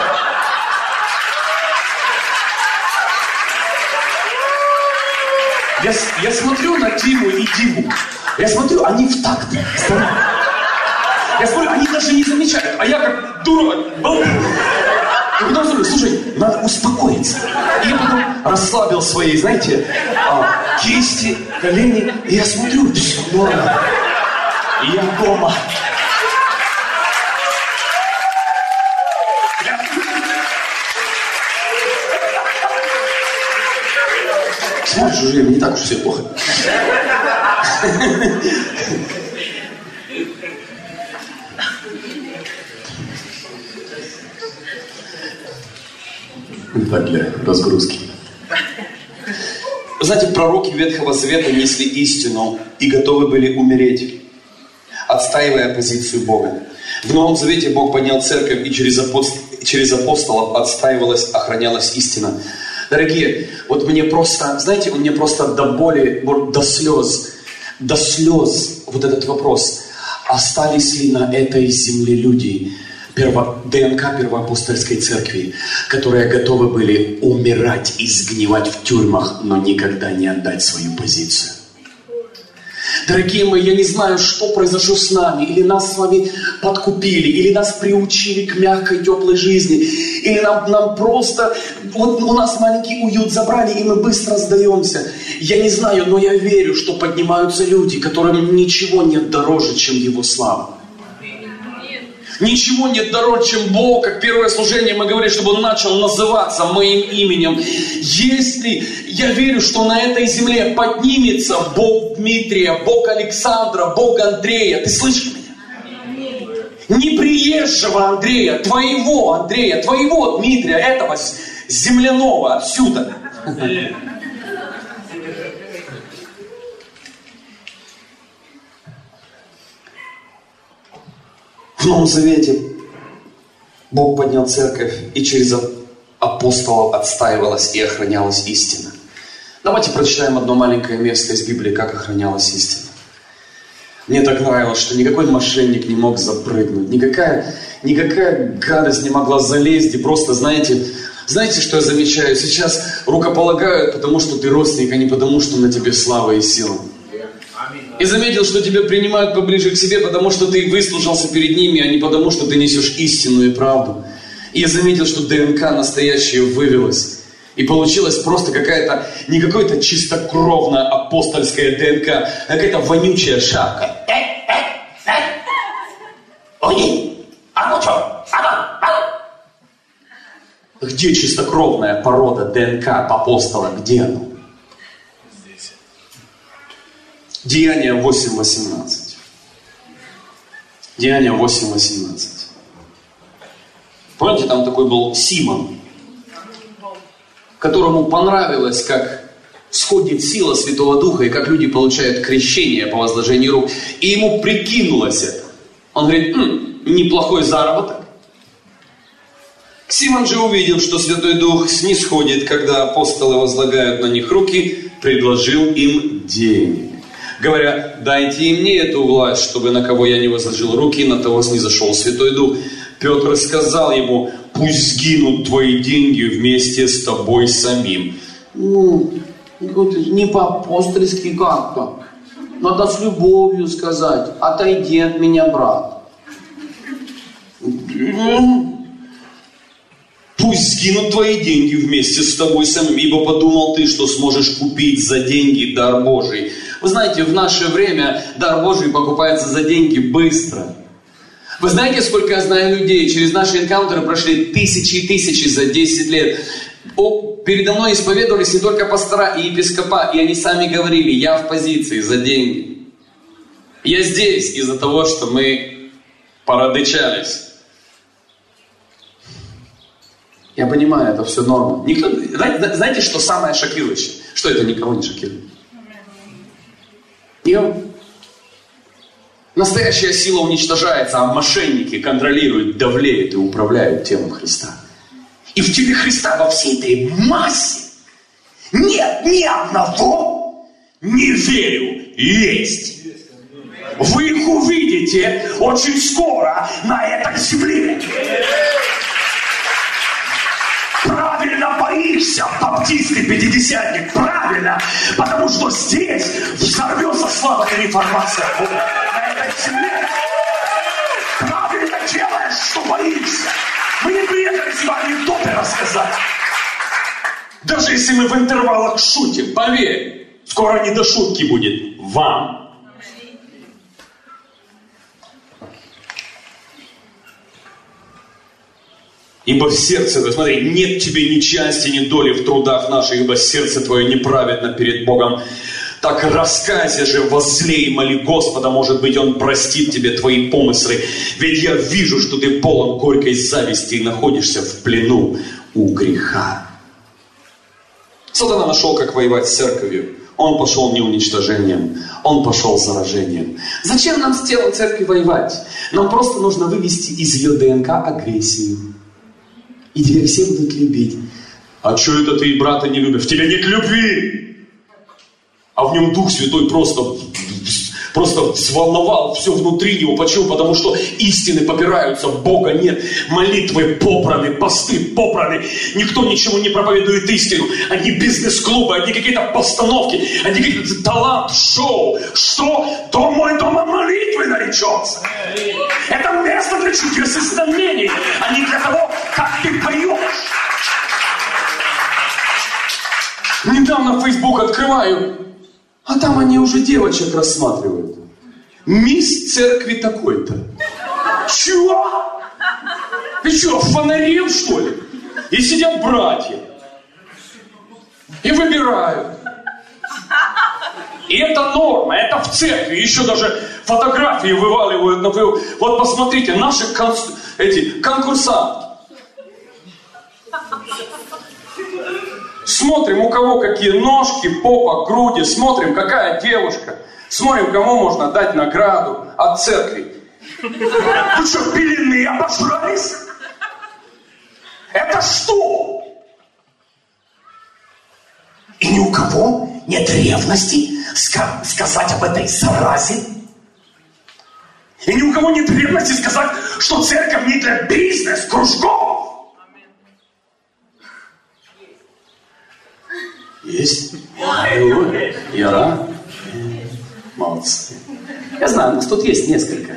B: Я, я смотрю на Тиму и Диму. Я смотрю, они в такт. Я смотрю, они даже не замечают. А я как дура. Я потом смотрю, слушай, надо успокоиться. И я потом расслабил свои, знаете, кисти, колени. И я смотрю, все норм. И я дома. Смотришь, уже не так уж все плохо. Так, для разгрузки. Знаете, пророки Ветхого Завета несли истину и готовы были умереть, отстаивая позицию Бога. В Новом Завете Бог поднял церковь, и через, апост... через апостолов отстаивалась, охранялась истина. Дорогие, вот мне просто, знаете, мне просто до боли, до слез, до слез вот этот вопрос. Остались ли на этой земле люди, перво, ДНК первоапостольской церкви, которые готовы были умирать и сгнивать в тюрьмах, но никогда не отдать свою позицию? Дорогие мои, я не знаю, что произошло с нами. Или нас с вами подкупили, или нас приучили к мягкой, теплой жизни, или нам, нам просто, вот у нас маленький уют забрали, и мы быстро сдаемся. Я не знаю, но я верю, что поднимаются люди, которым ничего нет дороже, чем Его слава. Ничего нет дороже, чем Бог, как первое служение мы говорили, чтобы Он начал называться моим именем. Если я верю, что на этой земле поднимется Бог Дмитрия, Бог Александра, Бог Андрея. Ты слышишь меня? Не приезжего Андрея, твоего Андрея, твоего Дмитрия, этого земляного отсюда. В Новом Завете Бог поднял церковь, и через апостолов отстаивалась и охранялась истина. Давайте прочитаем одно маленькое место из Библии, как охранялась истина. Мне так нравилось, что никакой мошенник не мог запрыгнуть, никакая, никакая гадость не могла залезть, и просто, знаете, знаете, что я замечаю? Сейчас рукополагают, потому что ты родственник, а не потому, что на тебе слава и сила. И заметил, что тебя принимают поближе к себе, потому что ты выслужился перед ними, а не потому, что ты несешь истину и правду. И я заметил, что ДНК настоящая вывелась. И получилась просто какая-то, не какая-то чистокровная апостольская ДНК, а какая-то вонючая шапка. Ой, а ну что? Где чистокровная порода ДНК апостола? Где она? Деяния восемь восемнадцать. Деяния восемь восемнадцать. Помните, там такой был Симон, которому понравилось, как
A: сходит сила Святого Духа, и как люди получают крещение по возложению рук. И ему прикинулось это. Он говорит, М, неплохой заработок. Симон же, увидев, что Святой Дух снисходит, когда апостолы возлагают на них руки, предложил им денег, говоря, дайте и мне эту власть, чтобы на кого я не возложил руки, на того снизошел Святой Дух. Петр сказал ему, пусть сгинут твои деньги вместе с тобой самим.
C: Ну, не по-апостольски как-то. Надо с любовью сказать, отойди от меня, брат.
A: Пусть сгинут твои деньги вместе с тобой самим, ибо подумал ты, что сможешь купить за деньги дар Божий. Вы знаете, в наше время дар Божий покупается за деньги быстро. Вы знаете, сколько я знаю людей, через наши энкаунтеры прошли тысячи и тысячи за десять лет. О, передо мной исповедовались не только пастора и епископа, и они сами говорили, я в позиции за деньги. Я здесь из-за того, что мы порадычались. Я понимаю, это все норма. Никто, знаете, что самое шокирующее? Что это никого не шокирует? Никого. Настоящая сила уничтожается, а мошенники контролируют, давлеют и управляют телом Христа. И в теле Христа во всей этой массе нет ни одного «не верю» есть. Вы их увидите очень скоро на этой земле. Правильно боишься, баптист и пятидесятник, правильно, потому что здесь взорвется слава и реформация Бога на этой земле. Правильно делаешь, что боишься. Мы не приехали с вами допы рассказать. Даже если мы в интервалах шутим, поверь, скоро не до шутки будет вам. Ибо в сердце твое, смотри, нет тебе ни части, ни доли в трудах наших, ибо сердце твое неправедно перед Богом. Так раскайся же, возлей, моли Господа, может быть, Он простит тебе твои помыслы. Ведь я вижу, что ты полон горькой зависти и находишься в плену у греха. Сатана нашел, как воевать с церковью. Он пошел не уничтожением, он пошел заражением. Зачем нам с телом церкви воевать? Нам просто нужно вывести из ее ДНК агрессию. И тебя все будут любить. А что это ты брата не любишь? В тебе нет любви! А в нем Дух Святой просто, просто взволновал все внутри него. Почему? Потому что истины попираются, Бога нет. Молитвы попраны, посты попраны. Никто ничего не проповедует истину. Одни бизнес-клубы, одни какие-то постановки, одни какие-то талант, шоу. Что? Дом мой домом молитвы наречется. Это место для чудес и знамений, а не для того, как ты поешь. Недавно в Facebook открываю, а там они уже девочек рассматривают. Мисс церкви такой-то. Чего? Ты что, фонарил, что ли? И сидят братья. И выбирают. И это норма, это в церкви. Еще даже фотографии вываливают. Вот посмотрите, наши конс... эти конкурсанты. Смотрим, у кого какие ножки, попа, груди. Смотрим, какая девушка. Смотрим, кому можно дать награду от церкви. Вы что, пелены обожрались? Это что? И ни у кого нет ревности ска- сказать об этой заразе. И ни у кого нет ревности сказать, что церковь не для бизнес-кружков. Есть? Аллилуйя. Я рад. Молодцы. Я знаю, у нас тут есть несколько.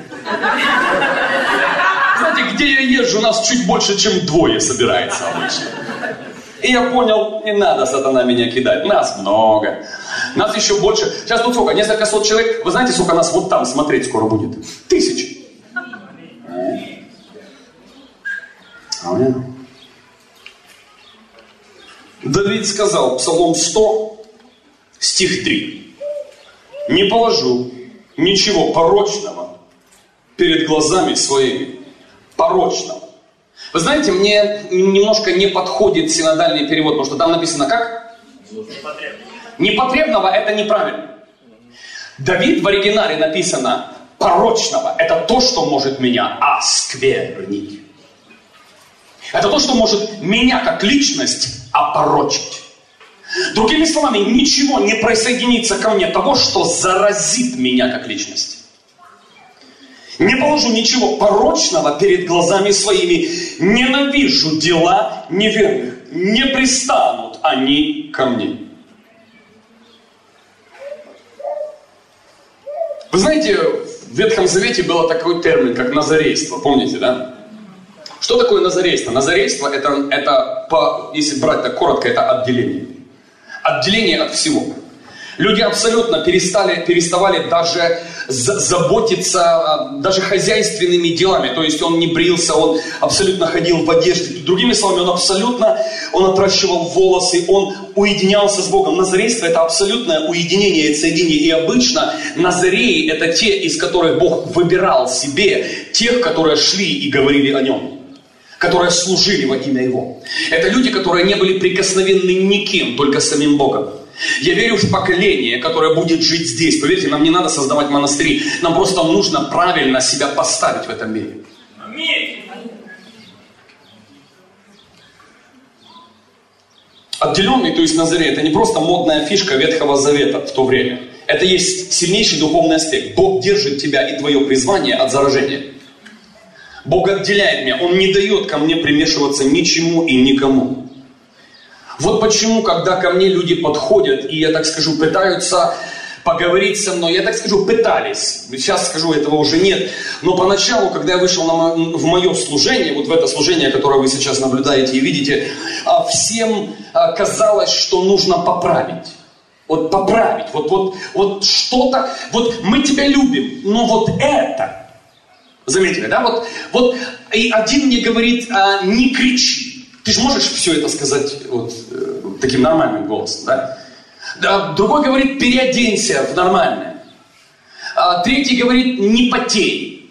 A: Знаете, где я езжу, нас чуть больше, чем двое собирается обычно. И я понял, не надо, сатана, меня кидать. Нас много. Нас еще больше. Сейчас тут сколько? Несколько сот человек. Вы знаете, сколько нас вот там смотреть скоро будет? Тысячи. Давид сказал, Псалом сто, стих три. Не положу ничего порочного перед глазами своими. Порочного. Вы знаете, мне немножко не подходит синодальный перевод, потому что там написано как?
B: Непотребного – это неправильно. Давид в оригинале написано порочного. Это то, что может меня осквернить. Это то, что может меня как личность опорочить. Другими словами, ничего не присоединится ко мне того, что заразит меня как личность. Не положу ничего порочного перед глазами своими. Ненавижу дела неверных. Не пристанут они ко мне. Вы знаете, в Ветхом Завете был такой термин, как назарейство. Помните, да? Что такое назарейство? Назарейство, это, это по, если брать так коротко, это отделение. Отделение от всего. Люди абсолютно перестали, переставали даже заботиться даже хозяйственными делами. То есть он не брился, он абсолютно ходил в одежде. Другими словами, он абсолютно, он отращивал волосы, он уединялся с Богом. Назарейство – это абсолютное уединение и соединение. И обычно назареи – это те, из которых Бог выбирал себе тех, которые шли и говорили о Нем, которые служили во имя Его. Это люди, которые не были прикосновенны никем, только самим Богом. Я верю в поколение, которое будет жить здесь. Поверьте, нам не надо создавать монастыри. Нам просто нужно правильно себя поставить в этом мире. Аминь. Отделенный, то есть Назарей, это не просто модная фишка Ветхого Завета в то время. Это есть сильнейший духовный аспект. Бог держит тебя и твое призвание от заражения. Бог отделяет меня. Он не дает ко мне примешиваться ничему и никому. Вот почему, когда ко мне люди подходят, и я так скажу, пытаются поговорить со мной, я так скажу, пытались, сейчас скажу, этого уже нет, но поначалу, когда я вышел на мо- в мое служение, вот в это служение, которое вы сейчас наблюдаете и видите, всем казалось, что нужно поправить. Вот поправить, вот, вот, вот что-то, вот мы тебя любим, но вот это, заметили, да, вот, вот и один мне говорит, а, не кричи. Ты же можешь все это сказать вот, э, таким нормальным голосом, да? Да? Другой говорит, переоденься в нормальное. А третий говорит, не потей.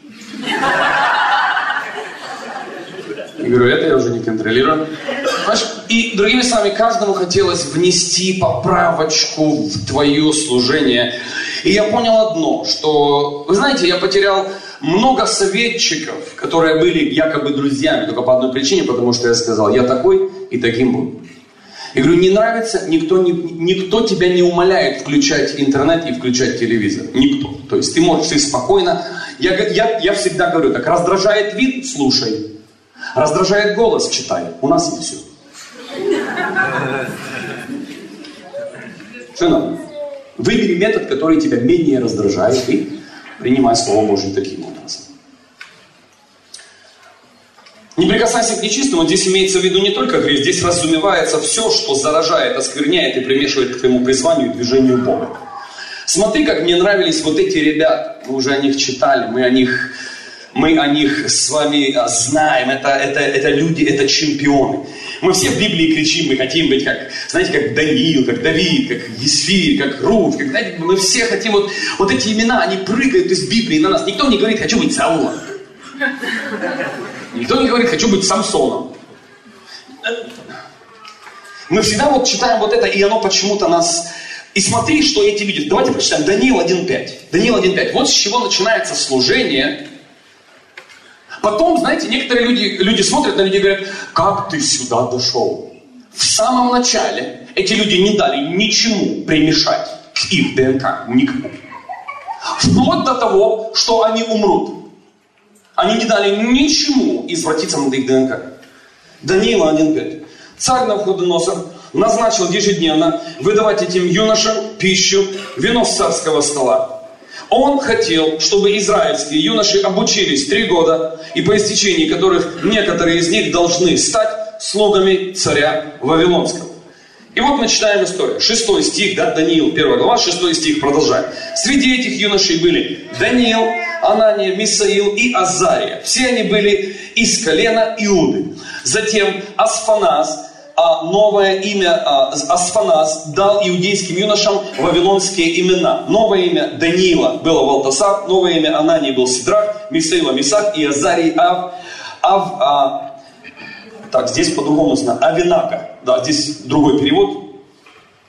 B: Я говорю, это я уже не контролирую. И другими словами, каждому хотелось внести поправочку в твое служение. И я понял одно, что, вы знаете, я потерял много советчиков, которые были якобы друзьями, только по одной причине, потому что я сказал, я такой и таким буду. Я говорю, не нравится, никто, не, никто тебя не умоляет включать интернет и включать телевизор. Никто. То есть ты можешь ты спокойно. Я, я, я всегда говорю так, раздражает вид, слушай. Раздражает голос, читай. У нас и все. Жена, выбери метод, который тебя менее раздражает, и принимай Слово Божье таким образом. Не прикасайся к нечистому, здесь имеется в виду не только грех, здесь разумевается все, что заражает, оскверняет и примешивает к твоему призванию и движению Бога. Смотри, как мне нравились вот эти ребята, мы уже о них читали, мы о них, мы о них с вами знаем, это, это, это люди, это чемпионы. Мы все в Библии кричим, мы хотим быть как, знаете, как Даниил, как Давид, как Есфирь, как Рут, как, знаете, мы все хотим, вот, вот эти имена, они прыгают из Библии на нас. Никто не говорит, хочу быть Саулом. Никто не говорит, хочу быть Самсоном. Мы всегда вот читаем вот это, и оно почему-то нас... И смотри, что эти видят. Давайте прочитаем Даниил один пять. Даниил один пять. Вот с чего начинается служение. Потом, знаете, некоторые люди, люди смотрят на людей и говорят, как ты сюда дошел? В самом начале эти люди не дали ничему примешать к их ДНК, никому. Вплоть до того, что они умрут. Они не дали ничему извратиться над их ДНК. Даниила один пять. Царь Навуходоносор назначил ежедневно выдавать этим юношам пищу, вино с царского стола. Он хотел, чтобы израильские юноши обучились три года, и по истечении которых некоторые из них должны стать слугами царя Вавилонского. И вот мы читаем историю. Шестой стих, да, Даниил, первая глава, шестой стих, продолжаем. Среди этих юношей были Даниил, Анания, Мисаил и Азария. Все они были из колена Иуды. Затем Асфаназ, а новое имя Асфаназ дал иудейским юношам вавилонские имена. Новое имя Даниила было Валтасар, новое имя Анании был Сидрах, Мисаила Мисах и Азарий Ав, Ав а, так, здесь по-другому написано Авинака. Да, здесь другой перевод.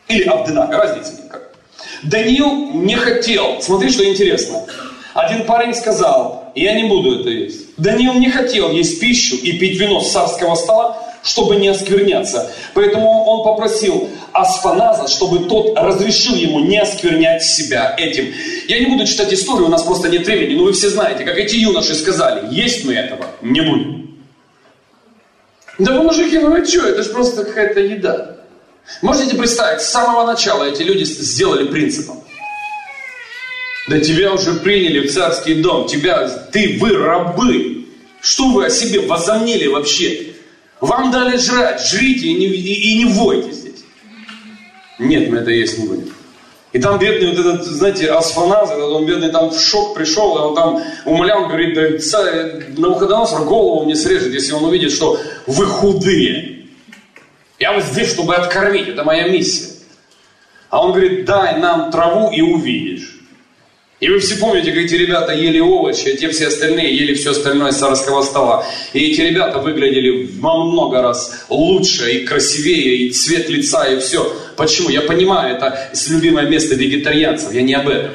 B: Или Авденаго, разницы никак. Даниил не хотел, смотри, что интересно. Один парень сказал, я не буду это есть. Даниил не хотел есть пищу и пить вино с царского стола, чтобы не оскверняться. Поэтому он попросил Асфаназа, чтобы тот разрешил ему не осквернять себя этим. Я не буду читать историю, у нас просто нет времени, но вы все знаете, как эти юноши сказали, есть мы этого не будем. Да вы, мужики, ну вы что, это же просто какая-то еда. Можете представить, с самого начала эти люди сделали принципом. Да тебя уже приняли в царский дом, тебя, ты, вы рабы. Что вы о себе возомнили вообще? Вам дали жрать, жрите и не, и, и не войте здесь. Нет, мы это есть не будем. И там бедный вот этот, знаете, Асфаназ, этот, он бедный там в шок пришел, и он там умолял, говорит, да царь Навуходоносор голову мне срежет, если он увидит, что вы худые. Я вот здесь, чтобы откормить, это моя миссия. А он говорит, дай нам траву и увидишь. И вы все помните, как эти ребята ели овощи, а те все остальные ели все остальное с царского стола. И эти ребята выглядели во много раз лучше и красивее, и цвет лица, и все. Почему? Я понимаю, это любимое место вегетарианцев, я не об этом.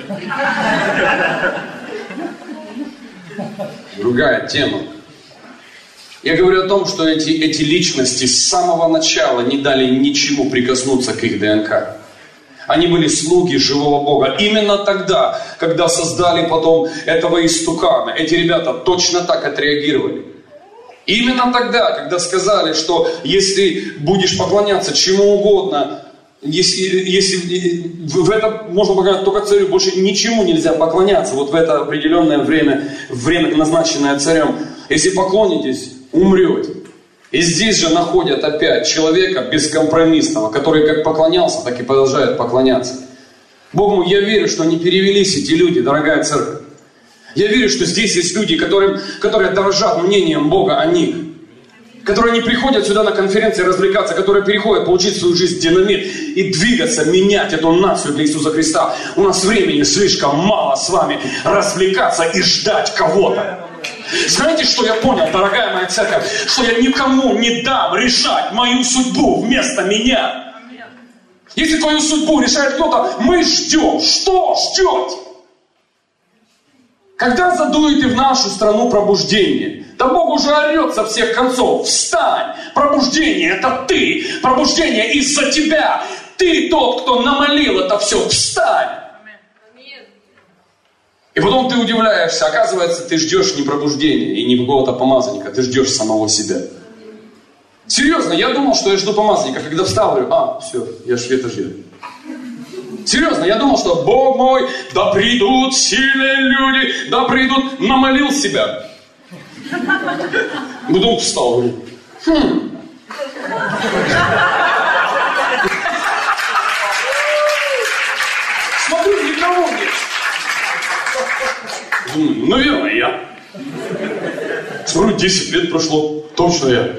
B: Другая тема. Я говорю о том, что эти, эти личности с самого начала не дали ничему прикоснуться к их ДНК. Они были слуги живого Бога. Именно тогда, когда создали потом этого истукана, эти ребята точно так отреагировали. Именно тогда, когда сказали, что если будешь поклоняться чему угодно, если, если в это можно поклоняться только царю, больше ничему нельзя поклоняться, вот в это определенное время, время, назначенное царем, если поклонитесь, умрете. И здесь же находят опять человека бескомпромиссного, который как поклонялся, так и продолжает поклоняться. Бог мой, я верю, что не перевелись эти люди, дорогая церковь. Я верю, что здесь есть люди, которым, которые дорожат мнением Бога о них. Которые не приходят сюда на конференции развлекаться, которые переходят получить свою жизнь в динамит и двигаться, менять эту нацию для Иисуса Христа. У нас времени слишком мало с вами развлекаться и ждать кого-то. Знаете, что я понял, дорогая моя церковь? Что я никому не дам решать мою судьбу вместо меня. Если твою судьбу решает кто-то, мы ждем. Что ждете? Когда задуете в нашу страну пробуждение? Да Бог уже орет со всех концов. Встань! Пробуждение — это ты! Пробуждение из-за тебя! Ты тот, кто намолил это все! Встань! И потом ты удивляешься, оказывается, ты ждешь не пробуждения и не какого-то помазанника, ты ждешь самого себя. Серьезно, я думал, что я жду помазанника, когда встал, говорю, а, все, я ж это жду. Серьезно, я думал, что Бог мой, да придут сильные люди, да придут, намолил себя. Потом встал, говорю, хм. Смотрю, никого нет. Думаю, наверное, я. Смотрю, десять лет прошло. Точно я.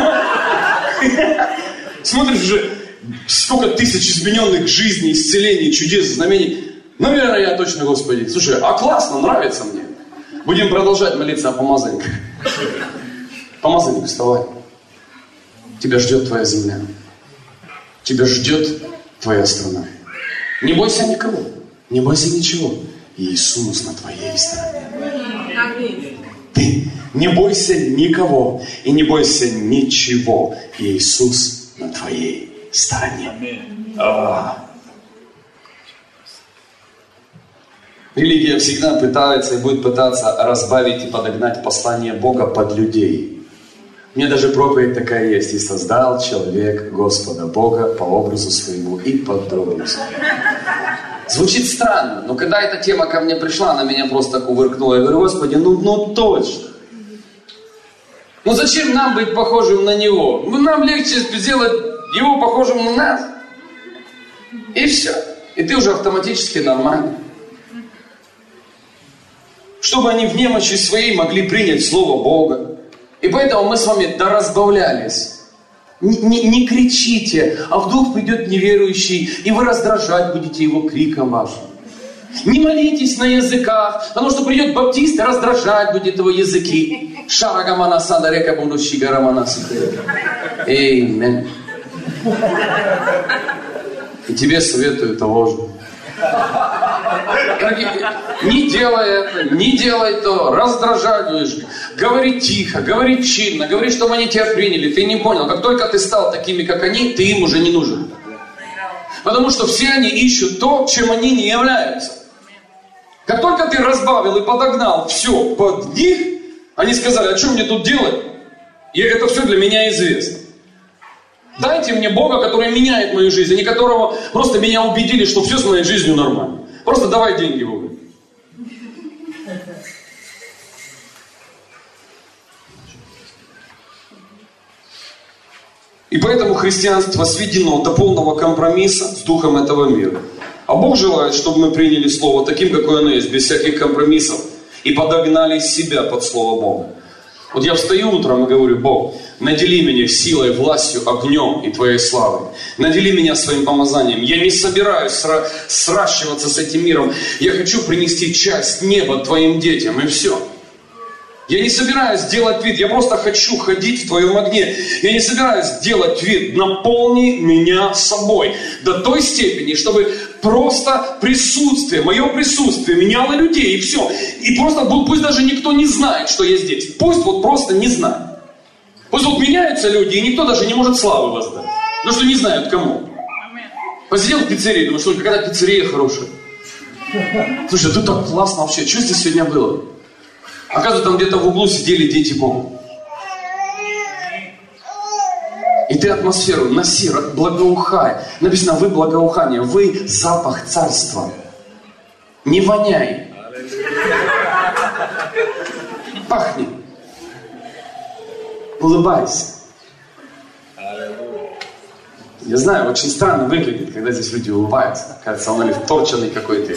B: Смотришь уже, сколько тысяч измененных жизней, исцелений, чудес, знамений. Наверное, я точно, Господи. Слушай, а классно, нравится мне. Будем продолжать молиться о помазанниках. Помазанник, вставай. Тебя ждет твоя земля. Тебя ждет твоя страна. Не бойся никого. Не бойся ничего. Иисус на твоей стороне. Ты не бойся никого и не бойся ничего. Иисус на твоей стороне. А. Религия всегда пытается и будет пытаться разбавить и подогнать послание Бога под людей. У меня даже проповедь такая есть. И создал человек Господа Бога по образу своему и подобию своему. Звучит странно, но когда эта тема ко мне пришла, она меня просто кувыркнула. Я говорю, Господи, ну, ну точно. Ну зачем нам быть похожим на Него? Ну, нам легче сделать Его похожим на нас. И все. И ты уже автоматически нормальный. Чтобы они в немощи своей могли принять Слово Бога. И поэтому мы с вами доразбавлялись. Не, не, не кричите, а вдруг придет неверующий, и вы раздражать будете его криком вашим. Не молитесь на языках, потому что придет баптист и раздражать будет его языки. Шарагамана сандарека будущий гарамана. Аминь. И тебе советую того же. Не делай это, не делай то, раздражаешь. Говори тихо, говори чинно, говори, чтобы они тебя приняли. Ты не понял, как только ты стал такими, как они, ты им уже не нужен. Потому что все они ищут то, чем они не являются. Как только ты разбавил и подогнал все под них, они сказали, а что мне тут делать? И это все для меня известно. Дайте мне Бога, который меняет мою жизнь, а не которого просто меня убедили, что все с моей жизнью нормально. Просто давай деньги Богу. И поэтому христианство сведено до полного компромисса с духом этого мира. А Бог желает, чтобы мы приняли Слово таким, какое оно есть, без всяких компромиссов, и подогнали себя под Слово Бога. Вот я встаю утром и говорю, Бог, надели меня силой, властью, огнем и Твоей славой. Надели меня своим помазанием. Я не собираюсь сра- сращиваться с этим миром. Я хочу принести часть неба Твоим детям, и все. Я не собираюсь делать вид, я просто хочу ходить в Твоем огне. Я не собираюсь делать вид, наполни меня собой. До той степени, чтобы просто присутствие, мое присутствие меняло людей, и все. И просто пусть даже никто не знает, что я здесь. Пусть вот просто не знает. Пусть вот меняются люди, и никто даже не может славы воздать. Потому что не знают кому. Посидел в пиццерии, думаю, что какая пиццерия хорошая. Слушай, тут так классно вообще. Что здесь сегодня было? Оказывается, там где-то в углу сидели дети Бога. И ты атмосферу носи, благоухай. Написано, вы благоухание, вы запах царства. Не воняй. Пахни. Улыбайся. Я знаю, очень странно выглядит, когда здесь люди улыбаются. Кажется, он или вторченный какой-то.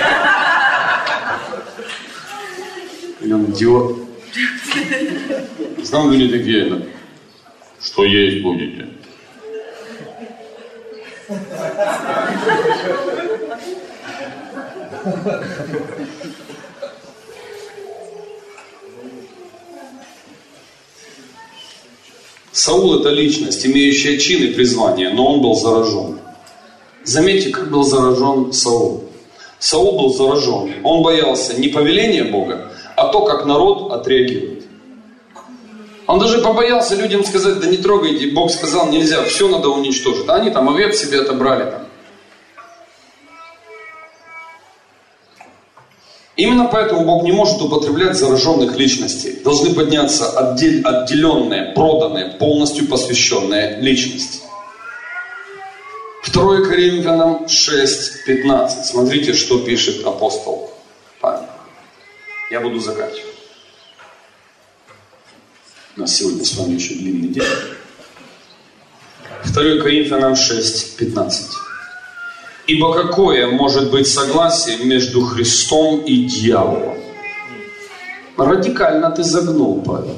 B: Или он идиот. Знаем, люди такие, да? Что есть будете? Саул — это личность, имеющая чин и призвание, но он был заражен. Заметьте, как был заражен Саул. Саул был заражен. Он боялся не повеления Бога, а то, как народ отреагирует. Он даже побоялся людям сказать, да не трогайте, Бог сказал, нельзя, все надо уничтожить. А они там овец себе отобрали. Там. Именно поэтому Бог не может употреблять зараженных личностей. Должны подняться отдель, отделенные, проданные, полностью посвященные личности. второе Коринфянам шесть пятнадцать. Смотрите, что пишет апостол Павел. Я буду заканчивать. У нас сегодня с вами еще длинный день. второе Коринфянам шесть пятнадцать. Ибо какое может быть согласие между Христом и дьяволом? Радикально ты загнул, Павел.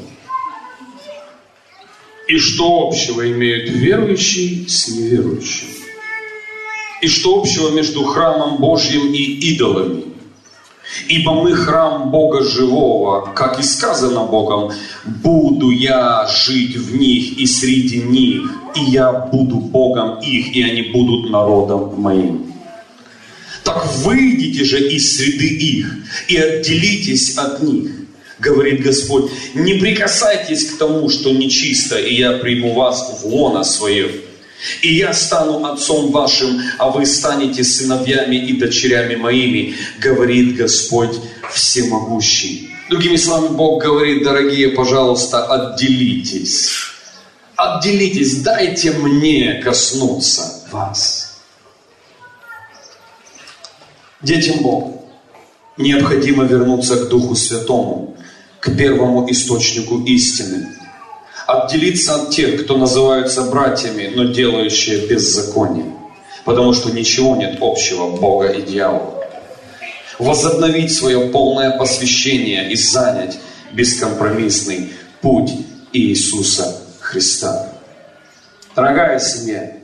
B: И что общего имеют верующие с неверующим? И что общего между храмом Божьим и идолами? Ибо мы храм Бога живого, как и сказано Богом, буду я жить в них и среди них, и я буду Богом их, и они будут народом моим. Так выйдите же из среды их и отделитесь от них, говорит Господь. Не прикасайтесь к тому, что нечисто, и я приму вас в лоно свое. И я стану отцом вашим, а вы станете сыновьями и дочерями моими, говорит Господь Всемогущий. Другими словами, Бог говорит, дорогие, пожалуйста, отделитесь. Отделитесь, дайте мне коснуться вас. Детям Бога необходимо вернуться к Духу Святому, к первому источнику истины. Отделиться от тех, кто называются братьями, но делающие беззаконие. Потому что ничего нет общего Бога и дьявола. Возобновить свое полное посвящение и занять бескомпромиссный путь Иисуса Христа. Дорогая семья,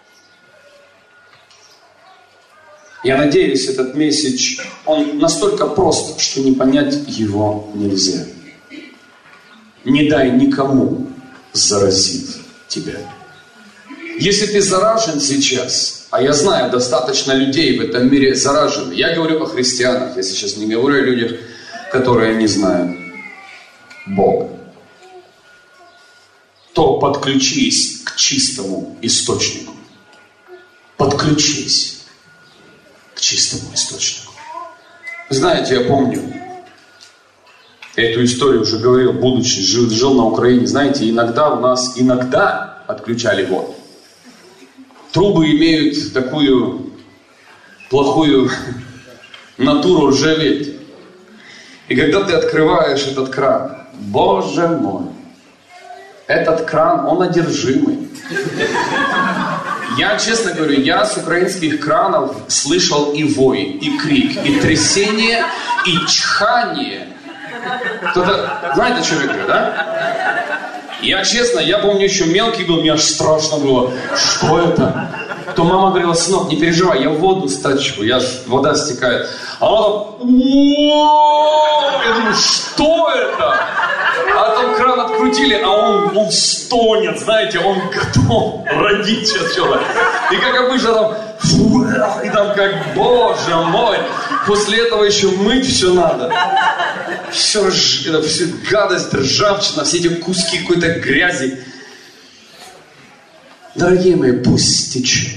B: я надеюсь, этот месседж, он настолько прост, что не понять его нельзя. Не дай никому заразить тебя. Если ты заражен сейчас,
A: А я знаю, достаточно людей в этом мире заражены. Я говорю о христианах, я сейчас не говорю о людях, которые не знают Бога. То подключись к чистому источнику. Подключись к чистому источнику. Знаете, я помню, я эту историю уже говорил, будучи, жил, жил на Украине. Знаете, иногда у нас, иногда отключали воду. Трубы имеют такую плохую натуру ржаветь. И когда ты открываешь этот кран, Боже мой, этот кран, он одержимый. Я, честно говорю, я с украинских кранов слышал и вой, и крик, и трясение, и чхание. Кто-то, знаете, о чем я говорю, да? Я, честно, я помню, еще мелкий был, мне аж страшно было. Что это? То мама говорила: сынок, не переживай, я воду стачиваю, я ж, вода стекает. А он там, я думаю, что это? А там кран открутили, а он, он стонет, знаете, он готов родить сейчас что-то. И как обычно там, фу, и там как, боже мой, после этого еще мыть все надо. Все, это, все гадость, ржавчина, все эти куски какой-то грязи. Дорогие мои, пусть течет.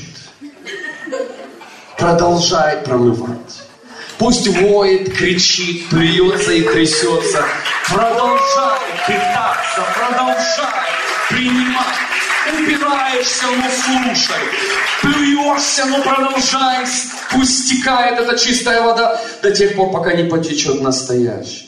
A: Продолжай промывать. Пусть воет, кричит, плюется и трясется. Продолжай питаться, продолжай принимать. Упираешься, но слушай. Плюешься, но продолжай. Пусть стекает эта чистая вода до тех пор, пока не потечет настоящая.